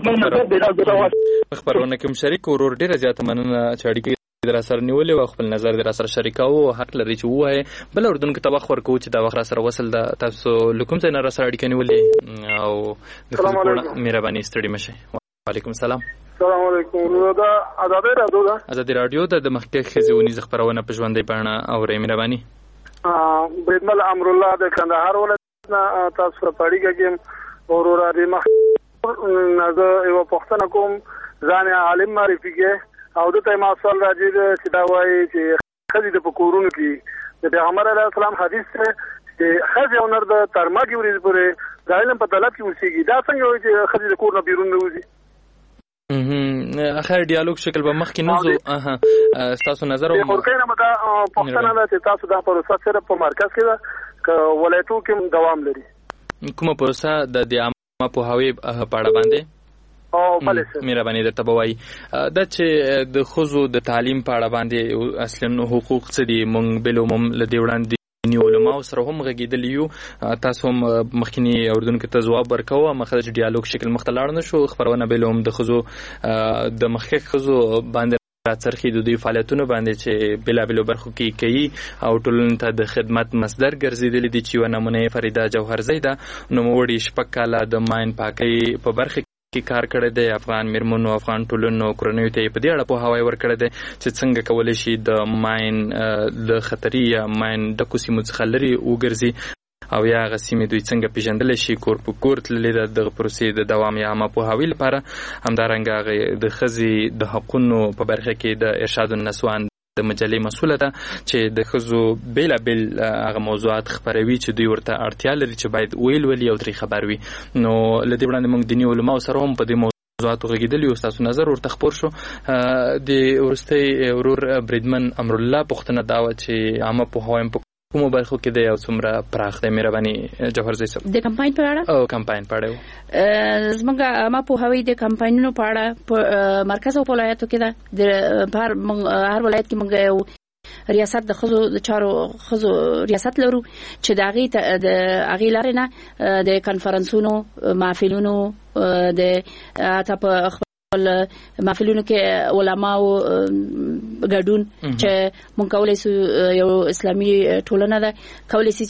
مهرباني خبرونه کوم شریک ورور ډېره زیاته مننه چې اړیکې در سره نیولې او خپل نظر در سره شریکاو حق لري چې وایي بل اردن کې توخ ورکو چې دا وخت را سره وصل د تاسو لکم څنګه را سره اړیکې نیولې او مهرباني ستړي مشه وعلیکم السلام السلام علیکم دا ازادي رادیو د مخکښ ښځې ونیزه خپرونه په ژوندۍ بڼه اورئ مهرباني بریدمل امر الله د کندهار ولایت نه تاسو په اړیکه کې ورور د مخ زه یو پښتنه کوم ځان عالم معرفي کې او د ته ماصل راځي چې دا وایي چې ښځې د پکورونو کې د پیغمبر علیه السلام حدیث ته چې ښځې او نر د ترماګي ورځ پورې د علم په طلب کې اوسېږي دا څنګه وایي چې ښځې د کور نه بیرون نه وځي اخر ډیالوګ شکل به مخ کې نوزو تاسو نظر او ورکینه مدا پښتنه ده چې تاسو دا پروسه سره په مرکز کې ده ک ولایتو کې دوام لري کومه پروسه د عامه په هوی په اړه باندې او بلې مهرباني درته بوي دا چې د خزو د تعلیم په اړه باندې اصلا حقوق څه دي مونږ بلوم لدی وړاندې علماء سره هم غږیدلی یو تاسو هم مخکینی اردن کې ته جواب ورکوه مخه ډیالوګ شکل مختلف نه شو خبرونه بلوم د خزو د مخکښ خزو باندې راڅرخي د دوی فعالیتونو باندې چې بلا بلا برخو کې کوي او ټولنې ته د خدمت مصدر ګرځیدلی دي چې ونه فریده جوهرزی ده نو موړي شپږ کاله د ماین پاکي په برخه کې کار کړی دی افغان میرمنو افغان ټولنو کورنیو ته په دې اړه په هوای ور کړی دی چې څنګه کولای شي د ماین د خطري یا ماین د کوسیمو څخه لري وګرځي او یا غسیمې دوی څنګه پیژندل شي کور په کور تللې د پروسې د دوام یا ما په هوای لپاره همدارنګه د خزي د حقونو په برخه کې د ارشاد النسوان د مجلې مسؤله ده چې د خزو بیل هغه موضوعات خبروي چې دوی ورته اړتیا لري چې باید ویل او تری خبر وي نو لدی وړاندې موږ دیني علماء سره هم په دې موضوعاتو غږیدلی او تاسو نظر ورته خبر شو د ورستي ورور بریدمن امر الله پښتنه داوا چې عامه په هوایم کومه برخو کې د یو څومره پراخ د مهرباني جوهرزی صاحب د کمپاین په اړه او کمپاین په اړه زمونږ ما په هوی د کمپاینونو په اړه مرکز او ولایتو کې ده د هر ولایت کې موږ یو ریاست د خزو ریاست لرو چې د اغي لارنه د کانفرنسونو محفلونو د تپ محفلونو کې علماو ګډون چې مونږ کولای شو یو اسلامي ټولنه ده کولای شي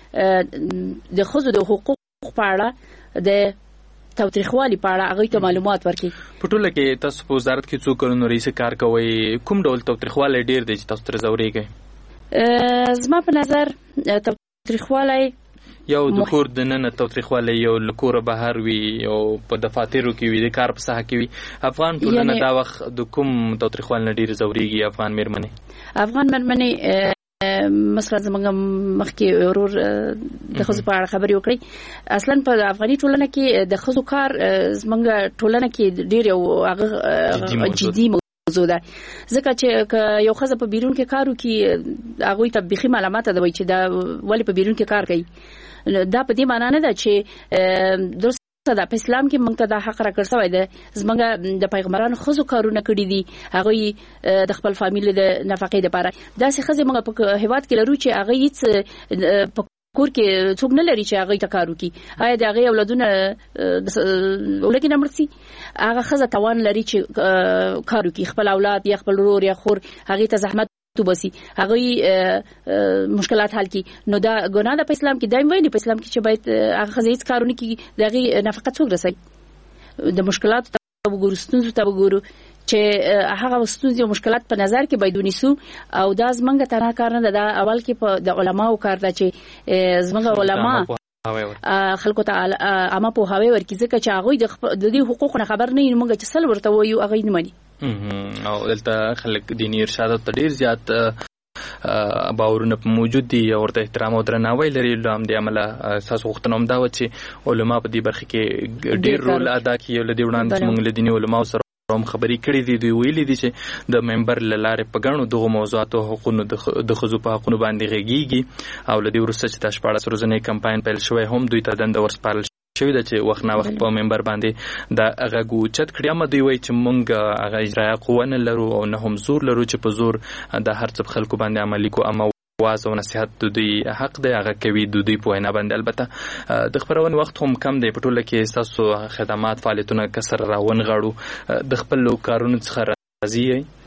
چې د خزو د حقوق په اړه د تاوتریخوالي په اړه هغه ته معلومات ورکړي په ټوله کې تاسو په وزارت کې څو کلونو رئیس کار کوي کوم ډول تاوتریخوالي ډیر دی چې تاسو تر زوريږئ زما په نظر تاوتریخوالي یو د کور د نن توتریخواله یو لکور بهر وي او په دفاترو کې وي د کار په ساحه کې وي افغان ټولنه دا وخت د کوم توتریخوال نه ډیر زوريږي افغان مېرمنې مثلا زمونږ مخکې ورور د ښځو په اړه خبرې وکړي اصلا په افغاني ټولنه کې د ښځو کار زمونږ ټولنه کې ډیر یو هغه جدي موضوع ده ځکه چې یو ښځه په بیرون کې کار وکړي هغوی ته بيخي معلومات ده چې دا ولې په بیرون کې کار کوي دا په دې معنی نه ده چې درست دا په اسلام کې موږ ته دا حق راکړ شوی دی زمونږ د پیغمبرانو ښځو کارونه کړي دي هغوی د خپل فامیل د نفقې لپاره داسې ښځې موږ په هیواد کې لرو چې هغه هیڅ په کور کې څوک نه لري چې هغه ته کار وکړي آیا د هغه اولادونه ولګي نه مرسي هغه ښځه توان لري چې کار وکړي خپل اولاد یا خپل ورور یا خور هغه ته زحمت توبسي هغه مشکلات حل کی نو دا ګناه د اسلام کې دایم وایي په اسلام کې چې باید هغه خزې کارونه کې دغه نفقه څوک رسي د مشکلات ته وګورو ستونزو ته وګورو چې هغه ستونزې او مشکلات په نظر کې باید ونیسو او دا زمونږ تنها کار نه ده اول کې په د علماو کار ده چې زمونږ علما خلکو ته عامه پوهاوی ورکړي ځکه چې هغه د دې حقوقو نه خبر نه موږ چې سل ورته وایو هغه نه مانی او دلته خلک دینی ارشادات ته ډیر زیات باورونه موجود دي او ورته احترام او درناوی لري لوم دی عمله اساس وختنوم دا و چې علما په دې برخه کې ډیر رول ادا کوي ول دی وړاندې موږ له دینی علماو سره هم خبرې کړې دي دوی ویلي دي چې د ممبر لاره په غاڼو دغه موضوعات او حقوقو د خزو په حقوقو باندې غږیږي او لدی ورسته چې تاسو په اړه سروزنې کمپاین پیل شوی هم دوی ته دند ورسپارل شوی د چې وخت نه وخت په ممبر باندې دا هغه ګوچت کړی اما دوی وایي چې مونږ هغه اجرایه قوه نه لرو او نه هم زور لرو چې په زور د هر څه خلکو باندې عملي کو اما واز او نصيحت د دوی حق دی هغه کوي د دوی په وینا باندې البته د خبرونې وخت هم کم دی په ټوله کې تاسو خدمات فعالیتونه کسر راون غاړو د خپل کارونو څخه راضي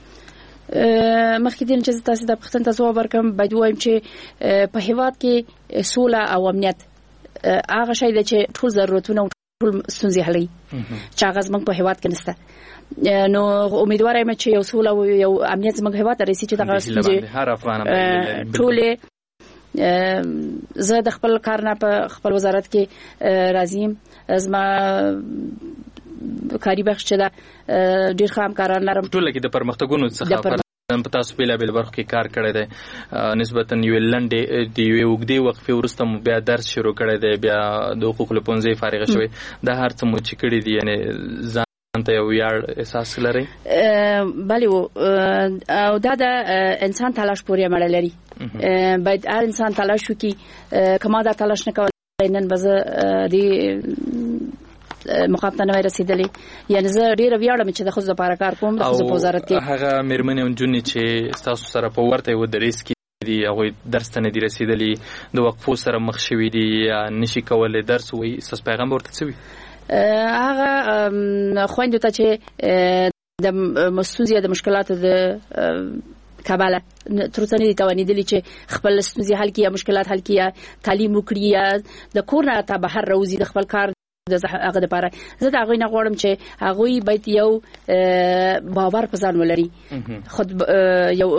یې مخکې دین چې تاسو د پښتون تاسو ورکم باید وایم چې په هیواد کې سوله او امنیت هغه شی دی چې ټول ضرورتونه او ټول ستونزې حلوي چې هغه زموږ په هیواد کې نشته نو امیدوار یم چې یو سوله او یو امنیت زموږ هیواد ته رسیږي چې دغه ستونزې هر افغان ټول زه د خپل کار نه په خپل وزارت کې راځم زما کاری بخش چې دا ډیر خام کاران لرم ټول کې د پرمختګونو څخه په تاسو په لابل برخه کې کار کړی دی نسبتا یو لنډ دی یو وګړي وقفه ورسته بیا درس شروع کړی دی بیا د حقوق له پونځې فارغ شوی دا هر څه مو چې کړی دی یعنی ځان ته یو ویاړ احساس لري بله او دا د انسان تلاش پورې مړ لري باید هر انسان تلاش وکړي کما دا تلاش نه کوي نن بزه دی مقام ته نه رسیدلې یعنی زه ډیر ویاړم چې د خو لپاره کار کوم د خو په وزارت کې هغه مېرمنې او جنې چې تاسو سره په ورته و درس کې دي هغه درس ته نه دي رسیدلې د وقفو سره مخ شوي دي یا نشي کولای درس وي اساس پیغام ورته څه وي هغه خويندو ته چې د مسؤلیت د مشکلاتو د کابل ترڅنې دي توانیدلی چې خپل ستونزې حل کړي یا مشکلات حل کړي یا تعلیم وکړي یا د کور نه ته بهر راوځي د خپل کار د هغه لپاره زه دا غوښنه نه غواړم چې هغه باید یو باور په ځان ولري خود یو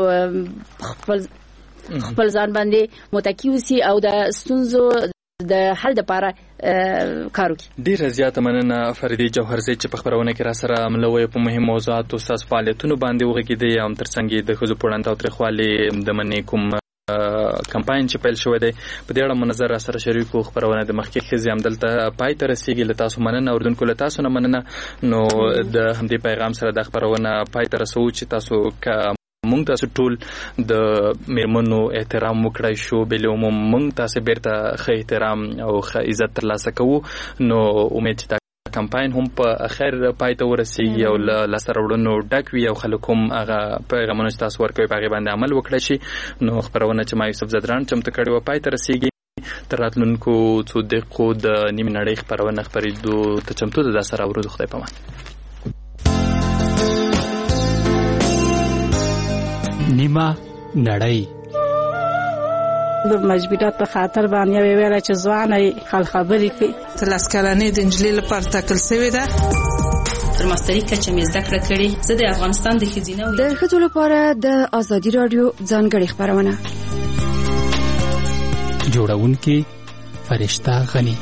خپل ځان باندې متکی وسی او د ستونزو د حل لپاره کار وکړي ډیر زیاته مننه فریدي جوهرزی چې په خبرونه کې را سره ملوي په مهم موضوعات او اساس فعالیتونو باندې وغږیدي هم ترڅنګ د خزو پړنده او ترخوالي د منې کوم کمپاین چې پیل شوی دی په دې اړه منظر سره شریکو خبرونه د مخکې خزي هم دلته پای ته رسیدي له تاسو مننه اوردونکو له تاسو نه مننه نو د همدې پیغام سره د خبرونه پای ته رسو چې تاسو مونږ تاسو ټول د میرمنو احترام وکړای شو بل مونږ تاسو بیرته ښه احترام او ښه عزت ترلاسه کوو نو امید چې کمپاین هم په اخر پای ته ورسیږي او له سره وړاندو ډک وي او خلک هم هغه پیغامونه چې تاسو ورکوي په هغه باندې عمل وکړي شي نو خبرونه چې ما یوسف زدران چمتو کړي و پای ته رسیږي تر راتلونکو څو دقیقو د نیم نړۍ خبرونه خبرېدو ته چمتو ده سره ورو خدای په امان نیمه نړۍ د مجبورات په خاطر باندې ویل چې ځواني خل خبرې کوي تلاس کلنې د انجلۍ لپاره ټاکل شوی ده تر ماستري کچه مې زده کړه کړې زه د افغانستان د خزینه د ښځو لپاره د ازادي رادیو ځانګړي خبرونه جوړونکي فرشته غني.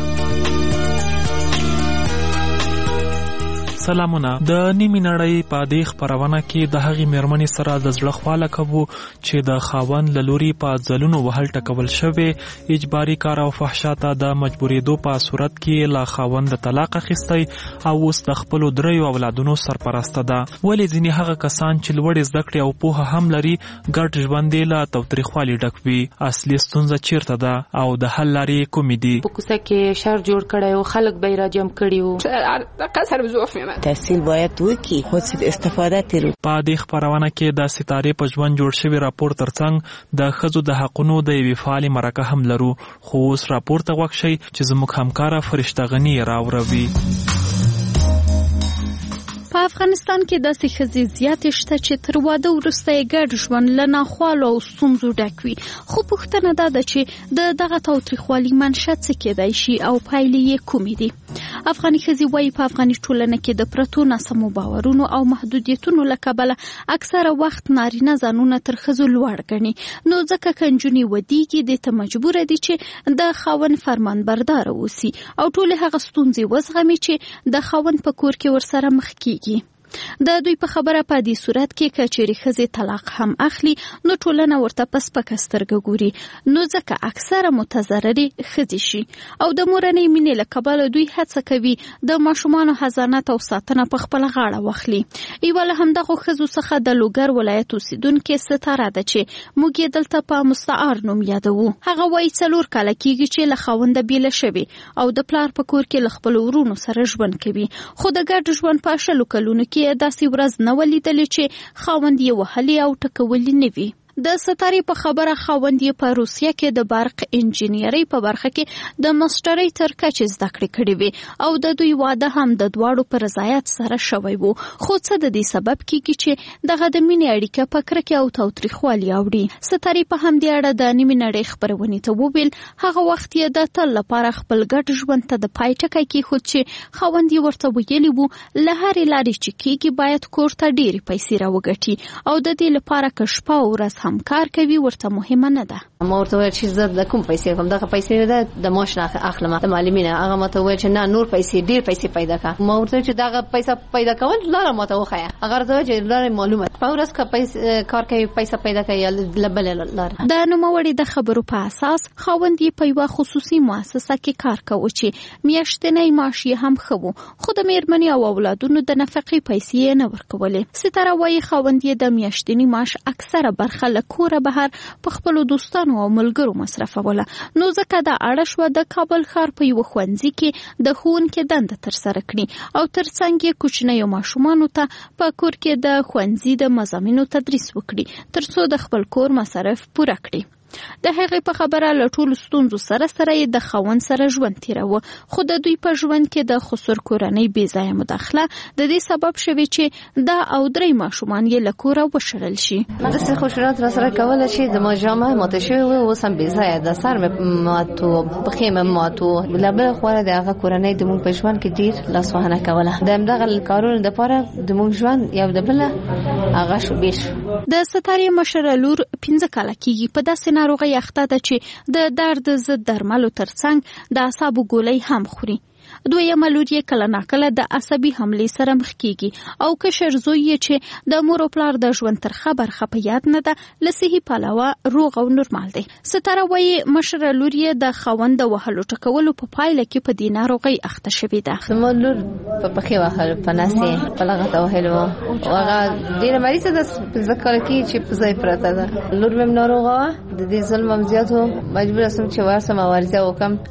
سلامونه. د نیمې نړۍ په دې خپرونه کې د هغې مېرمنې سره د زړه خواله کوو چې د خاوند له لوري په ځلونو وهل ټکول شوی، اجباري کار او فحشا ته د مجبورېدو په صورت کې له خاوند د طلاق اخیستی او اوس د خپلو 3 اولادونو سرپرسته ده. ولې ځینې هغه کسان چې لوړې زده کړې او پوهه هم لري ګډ ژوند یې له تاوتریخوالي ډک وي؟ اصلي ستونزه چیرته ده او د حل لارې کومې دي؟ په کوڅه کې شر جوړ کړی و، خلک به یې راجم کړي وو. قصر بزوف میمن تحصیل باید وکړي، خود استفاده تیرو. په دې خپرونه کې د ستارې په ژوند جوړ شوی راپور ترڅنګ د ښځو د حقونو د یوې فعالې مرکه هم لرو، خو اوس راپور ته غوږ شئ چې زموږ همکاره فرشته غني راوروي. په افغانستان کې داسې ښځې زیاتې شته چې تر واده وروسته یې ګډ ژوند له ناخوالو او ستونزو ډک وي، خو پوښتنه دا ده چې د دغه تاوتریخوالي منشأ څه کیدای شي او پایلې یې کومې دي؟ افغاني ښځې وایي په افغاني ټولنه کې د پرتو ناسمو باورونو او محدودیتونو له کبله اکثره وخت نارینه ځانونه تر ښځو لوړ ګڼي، نو ځکه که نجونې ودیږي دې ته مجبوره دي چې د خاوند فرمانبرداره اوسي او ټولې هغه ستونزې وزغمي چې د خاوند په کور کې ورسره مخ کیږي. د دوی په خبره په دې صورت کې که چېرې ښځې طلاق هم اخلي نو ټولنه ورته په سپکه سترګه ګوري، نو ځکه اکثره متضررې ښځې شي او د مورنۍ مینې له کبله دوی هڅه کوي د ماشومانو حضانت او ساتنه په خپله غاړه واخلي. یوه له همدغو ښځو څخه د لوګر ولایت اوسیدونکې ستاره ده چې موږ یې دلته په مستعار نوم یادوو. هغه وایي 4 کاله کېږي چې له خاونده بیله شوې او د پلار په کور کې له خپلو ورونو سره ژوند کوي، خو د ګډ ژوند په 20 کلونو کې داسې ورځ نه ولیدلې چې خاوند یې وهلي او ټکولي نه وي. د ستارې په خبره خاوند یې په روسیه کې د برق انجینیرۍ په برخه کې د ماسټرۍ تر کچې زده کړې کړې وي او د دوی واده هم د دواړو په رضایت سره شوی وو، خو څه د دې سبب کیږي چې دغه د مینې اړیکه په کرکې او تاوتریخوالي اوړي؟ ستارې په همدې اړه د نیمې نړۍ خپرونې ته وویل هغه وخت یې د تل لپاره خپل ګډ ژوند ته د پای ټکی کېښود چې خاوند یې ورته ویلي وو له هرې لارې چې کېږي باید کور ته ډېرې پیسې راوګټي او د دې لپاره که شپه او ورځ هم کار کوي ورته مهمه نه ده. ما ورته ویل چې زه د کوم پیسې کوم، دغه پیسې ده د معاش نه اخلم د معلمینه. هغه ماته ویل چې نه نور پیسې ډیر پیسې پیدا کړه. ما ورته چې دغه پیسې پیدا کول لاره ماته وخایا. هغه ورته ویل چې لاره معلومه په ورځ کې پیسې کار کوي پیسې پیدا کوي لبل لاره. د نوموړي د خبرو په اساس خاوند یې په یوه خصوصي مؤسسه کې کار کوي چې میاشتنی معاش یې هم ښه و، خو د میرمنې او اولادونو د نفقې پیسې یې نه ورکولې. ستاره وایي خاوند یې د میاشتنی معاش اکثره برخه له کوره بهر په خپلو دوستانو او ملګرو مصرفوله، نو ځکه د اړه شوه د کابل ښار په یوه ښوونځي کې د ښوونکي دنده ترسره کړي او ترڅنګ یې کوچنیو ماشومانو ته په کور کې د ښوونځي د مضامینو تدریس وکړي ترڅو د خپل کور مصارف پوره کړي. د هغې په خبره له ټولو ستونزو سره یې د خاوند سره ژوند تیراوه، خو د دوی په ژوند کې د خسر کورنۍ بې ځایه مداخله د دې سبب شوې چې دا او 3 ماشومان یې له کوره وشړل شي. داسې خشونت راسره کولی شي زما جامه ماته شوې وه، اوس هم بې ځایه ده، سر مې مات و، پښې مې مات و. له بله خوا د هغه کورنۍ د موږ په ژوند کې ډېر لاسوهنه کوله. د همدغه کارونو دپاره د موږ ژوند یو د بله هغه شو بېل شو. د ستارې مشره لور 15 کاله کېږي په داسې ناروغۍ اخته ده چې د درد ضد درملو ترڅنګ د اعصابو ګولۍ هم خوري. دویمه لور یې کله ناکله د عصبي حملې سره مخ کېږي او کشر زوی یې چې د مور او پلار د ژوند ترخه برخه په یاد نه ده له صحي پلوه روغ او نورمال دی. ستاره وایي مشره لور یې د خاوند د وهلو ټکولو په پایله کې په دې ناروغۍ اخته شوې ده. زما لور په پښې وهلو، په ناسې په لغته وهلو او هغه ډېره مریضه ده، 15 کاله کې چې په ځای پرته ده. لور مې ناروغه وه، د دې ظلم هم زیات و، مجبوره شوم چې ورسم مبارزه وکړم.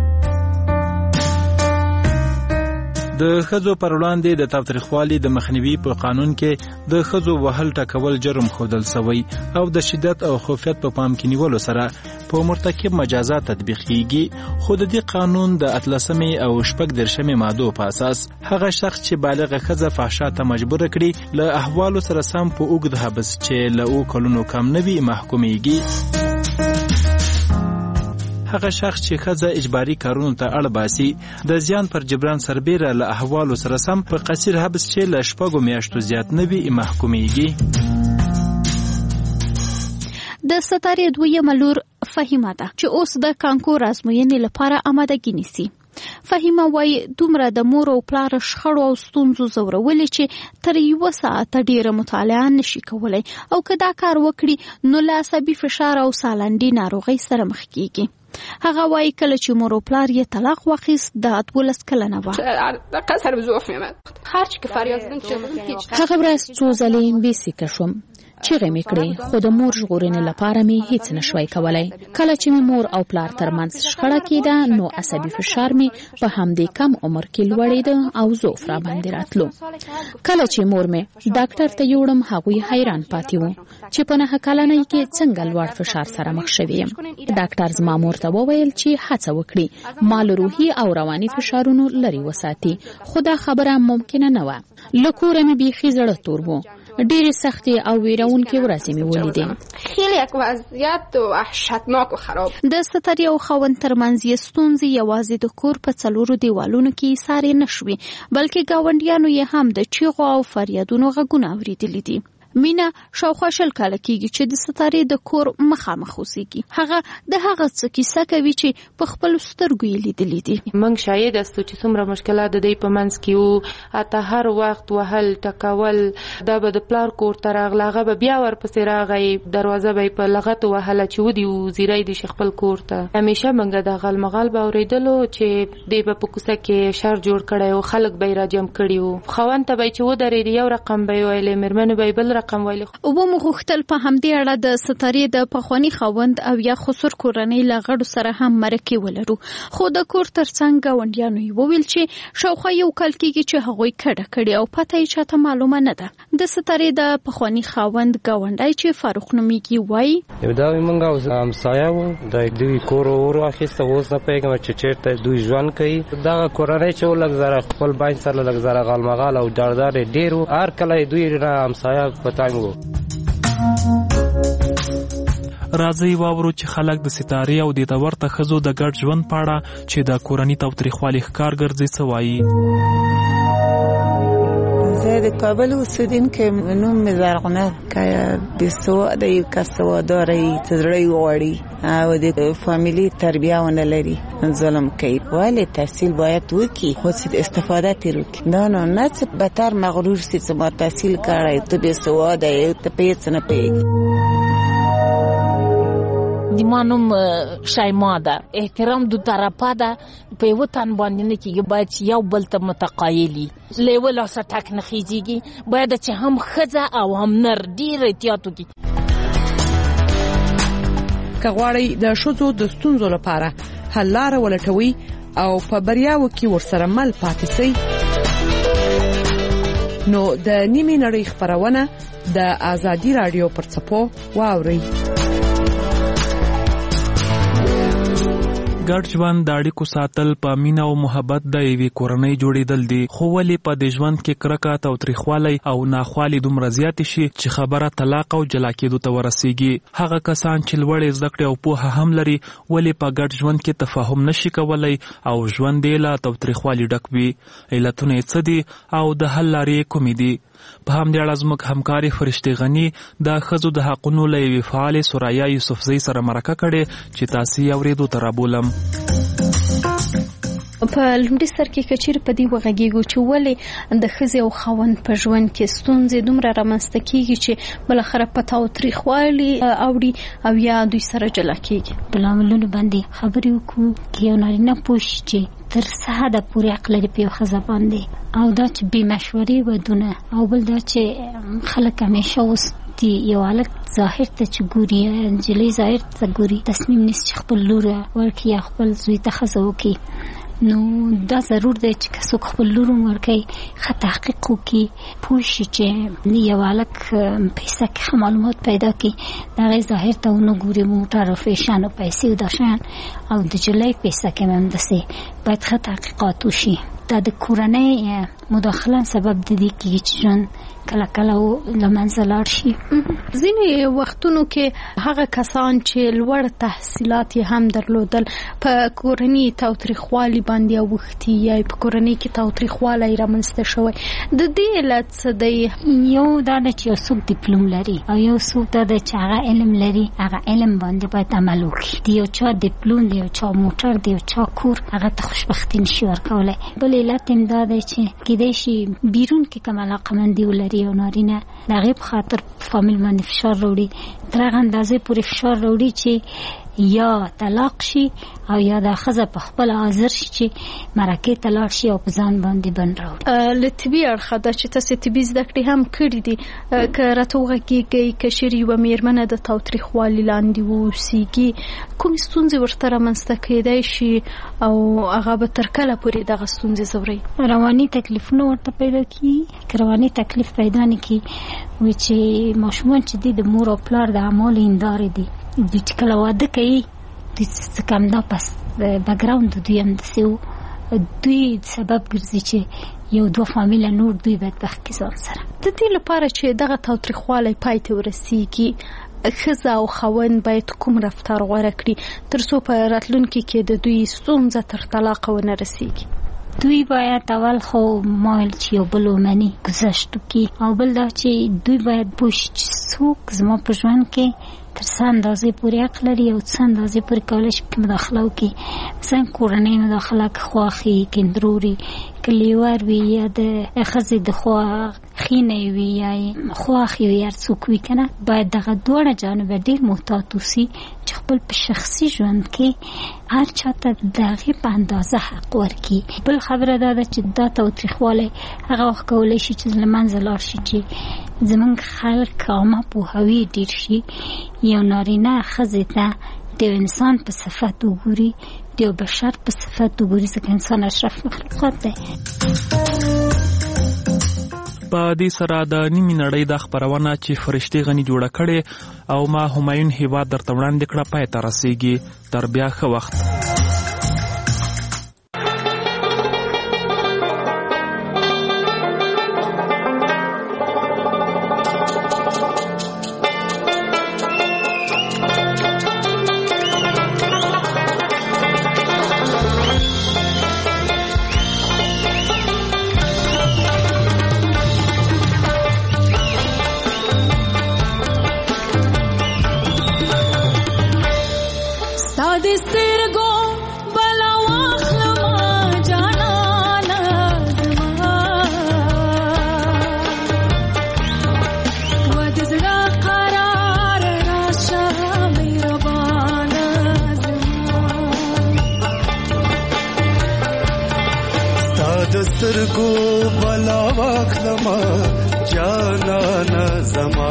د ښځو پر وړاندې د تاوتریخوالي د مخنیوي په قانون کې د ښځو وهل ټکول جرم ښودل شوی او د شدت او خفیت په پام کې نیولو سره په مرتکب مجازات تطبیق کیږي. خو د دې قانون د 13 او 14 مادو په اساس هغه شخص چې بالغه ښځه فحشا ته مجبور کړي له احوالو سره سم په اوږد حبس چې له 2 کلونو کم نه وي محکومیږي. هغه شخص چې ښځه اجباري کارونو ته اړ باسي د زیان پر جبران سربیره له احوالو سره سم په قصیر حبس چې له 6 میاشتو زیات نه وي محکومیږي. د ستارې دویمه لور فهیمه ده چې اوس د کانکور ازموینې لپاره آمادګي نیسي. فهیمه وایي دومره د مور او پلار شخړو او ستونزو ځورولې چې تر 1 ساعت ډیره مطالعه نشي کولای او که دا کار وکړي نو له عصبي فشار او سالنډي ناروغۍ سره مخ کیږي. هغه وایي کله چې مور او پلار یې طلاق واخیست د 12 کلنه وه. هغه ورځ څو ځلې بیسیکه شوم، چیغې مې کړې، خو د مور ژغورنې لپاره مې هیڅ نشوای کولای. کله چې مې مور او پلار ترمنځ شخړه کېده نو عصبي فشار مې په همدې کم عمر کې لوړېده او ضعف را باندې راتلو. کله چې مور مې ډاکټر ته یوړم هغوی حیران پاتې وو چې په 9 کلنۍ کې څنګه لوړ فشار سره مخ شوی یم. ډاکټر زما مور ته وویل چې هڅه وکړي ما له روحي او رواني فشارونو لرې وساتي، خو دا خبره ممکنه نه وه. له کوره مې بیخي زړه تور وو، ډېرې سختې او ویرونکې ورځې مې ولیدې. خیلی یک وضعیت وحشتناک و خراب. د سترې او خاوند ترمنځ یې ستونزې یوازې د کور په 4 دیوالونو کې ایسارې نشوي، بلکې ګاونډیانو یې هم د چیغو او فریادونو غږونه اورېدلي دي. مینا شاوخوا 20 کاله کېږي چې د ستارې د کور مخامخ اوسېږي. هغه د هغه څه کیسه کوي چې په خپلو سترګو یې لیدلي دي. موږ شاهد یاستو چې څومره مشکلات د دوی په منځ کې وو، حتی هر وخت وهل ټکول، دا به د پلار کور ته راغله، هغه به بیا ورپسې راغی، دروازه به یې په لغتو وهله چې ودي وزیری دي شي خپل کور ته. همیشه موږ د غلمغال به اورېدلو چې دی به په کوڅه کې شر جوړ کړی و، خلک به یې راجم کړي وو. خاوند ته به یې چې ودرېدي یو رقم به یې ویلې، مېرمنې به یې بل رقم ویلې. اوبه مو غوښتل په همدې اړه د ستارې د پخواني خاوند او یا خسر کورنۍ له غړو سره هم مرکې ولرو، خو د کور ترڅنګ ګاونډیانو یې وویل چې شاوخوا 1 کال کېږي چې هغوی کډه کړې او پته یې چاته معلومه نه ده. د ستارې د پخواني خاوند ګاونډی چې فاروق نومیږي وایي دا موږ همسایه وو، د دوی کور ور واخیسته، اوس نه پوهېږم چې چېرته دوی ژوند کوي. دغه کورنۍ چې لږ زره خپل باین سره لږ زره غالمغال او ډاردار یې ډېر وو، هر کله دوی نه همسایه په ټایم وو. راځي واورو چې خلک د ستارې او د ورته ښځو د ګډ ژوند په اړه چې د کورني تاوتریخوالي ښکار ګرځي څه وایي. زه د کابل اوسیدونکی نوم مې زرغونه که بېسواده یو کس سواداره یي چې زړه یې غواړي او د فامیلي تربیه ونه لري ظلم کوي. ولې تحصیل باید وکړي خو چې استفاده ترې وکړي، نه چې بتر مغرور سي چې ما تحصیل کړی ته بېسواده یې ته په هېڅ نه پوهېږي. د ما نوم شایما ده. احترام دو طرفه ده، په یو تن باندې نه کېږي، باید چې یو بل ته متقایلي. له یوه لاسه ټک نه خیزېږي، باید چې هم ښځه او هم نر ډېر احتیاط وکړي. که غواړئ د ښځو د ستونزو لپاره حل لاره ولټوئ او په بریاوو کې ورسره مل پاتې سئ، نو د نیمې نړۍ خپرونه د آزادي راډیو پر څپو واورئ. ګډ ژوند د اړیکو ساتل په مینه او محبت د یوې کورنۍ جوړېدل دي، خو ولې په دې ژوند کې کرکه، تاوتریخوالی او ناخوالې دومره زیاتې شي چې خبره طلاق او جلا کېدو ته ورسیږي. هغه کسان چې لوړې زده کړې او پوهه هم لري ولې په ګډ ژوند کې تفاهم نشي کولی او ژوند یې له تاوتریخوالي ډک وي؟ علتونه یې څه دي او د حل لارې کومې دي؟ په همدې اړه زموږ همکارې فرشتې غني د ښځو د حقونو له یوې فعالې سوریا یوسفزۍ سره مرکه کړې چې تاسې یې اورېدو ته رابولم. په لومړي سر کې کچیر په دې وغږیږو چې ولې د ښځې او خاوند په ژوند کې ستونزې دومره رامنځته کېږي چې بلاخره په تاوتریخوالي اوړي او یا دوی سره جلا کېږي. په لاملونو باندې خبرې وکړو کې یو نارینه پوه شي چې تر څه حده پورې حق لري په یو ښځه باندې، او دا چې بې مشورې ودونه، او بل دا چې خلک همیشه اوس یو هلک ظاهر ته چې ګوري، نجلۍ ظاهر ته ګوري، تصمیم نیسي چې خپل لور ورکړي یا خپل زوی ته ښځه وکړي. نو دا ضرور دی چې که څوک خپل لور ورکوي ښه تحقیق وکړي، پوه شي چې یو هلک پیسه کې ښه معلومات پیدا کړي، د هغې ظاهر ته ونه ګوري، موټر او فیشن او پیسې او دا شیان، او د نجلۍ پیسه کې هم همداسې باید ښه تحقیقات وشي. دا د کورنۍ مداخله سبب د دې کېږي چې ژوند کله کله له منځه لاړ شي. ځینې وختونو کې هغه کسان چې لوړ تحصیلات یې هم درلودل په کورنۍ تاوتریخوالي باندې اوښتي یا په کورنۍ کې تاوتریخوالی رامنځته شوی، د دې علت څه دی؟ یو دا ده چې یو څوک ډیپلوم لري او یو څوک دا ده چې هغه علم لري، هغه علم باندې باید عمل وکړي. د یو چا ډیپلوم، د یو چا موټر، د یو چا کور، هغه ته خوشبختي نشي ورکولی. بل علت هم دا دی چې کیدای شي بیرون کې کوم علاقمندي ولري او نارینه د هغې په خاطر فامیل باندې فشار راوړي، تر هغه اندازې پورې فشار راوړي چې یا طلاق شي او یا د ښځه په خپل حاضر شي چې مرکې ته لاړ شي او په ځان باندې بند راوړي. له طبي اړخه دا چې تاسې طبي زده کړې هم کړي دي، که راته وغږېږئ که چېرې یوه مېرمنه د تاوتریخوالي لاندې واوسېږي، کومې ستونزې ورته رامنځته کېدای شي او هغه به تر کله پورې دغه ستونزې ځوروي؟ رواني تکلیفونه ورته پیدا کېږي. که رواني تکلیف پیدا نه کړي وایي چې ماشومان چې دي د مور او پلار د اعمالو هندارې دي. دوی چې کله واده کوي دوی څه کم دا پس بګراوند دوی همداسې و، دوی سبب ګرځي چې یو دوه فامیله نور دوی باید بخکې ځان سره. د دې لپاره چې دغه تاوتریخوالی پای ته ورسیږي، ښځه او خاوند باید کوم رفتار غوره کړي تر څو په راتلونکي کې د دوی ستونزه تر طلاق ونه رسیږي؟ دوی باید اول خو مایل چې یو بل ومني، گذشت وکړي، او بل دا چې دوی باید پوه شي چې څوک زما په ژوند کې تر څه اندازې پورې حق لري او څه اندازې پورې کولی شي پکې مداخله وکړي. مثلا کورنۍ مداخله که خواښي، که اندروري، که لیور وي یا د ښځې د خوا خینه وي یا خواښي وي، هر څوک وي که نه، باید دغه دواړه جانبه ډېر محتاط اوسي چې خپل په شخصي ژوند کې هر چا ته د هغې په اندازه حق ورکړي. بل خبره دا ده چې دا تاوتریخوالی هغه وخت کولی شي چې له منځه لاړ شي چې زمونږ خلک عامه پوهاوی ډېر شي، یو نارینه ښځې ته د یو انسان په صفت وګوري، د یو بشر په صفت وګوري، ځکه انسان اشرف مخلوقات دی. په دې سره د نیمې نړۍ دا خپرونه چې فرشتې غني جوړه کړې او ما همایون هیواد درته وړاندې کړه پای ته رسیږي. تر بیا ښه وخت. سترګو بلا واخلما جانانا زما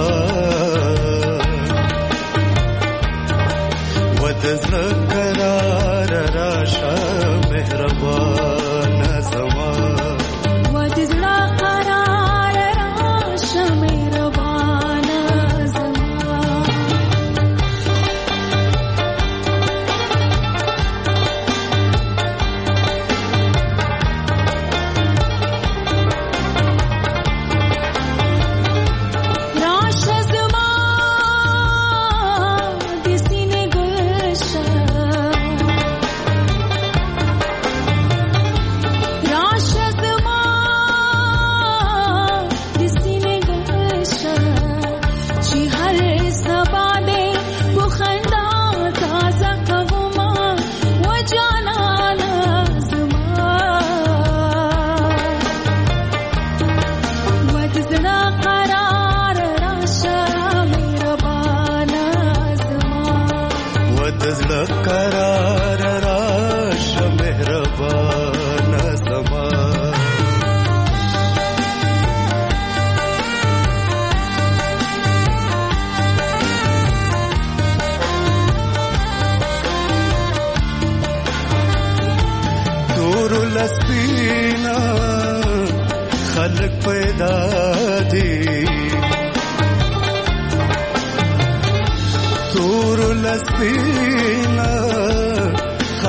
ودزړه قرار راشه مهربان زما ودزړه قرار راشه مهربان زما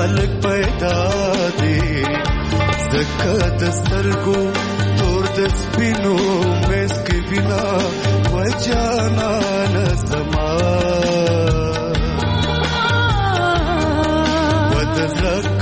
خلق پیدا دي زکه د سترګو تور د سپینو مسک بنا وجانا نسما ودزړه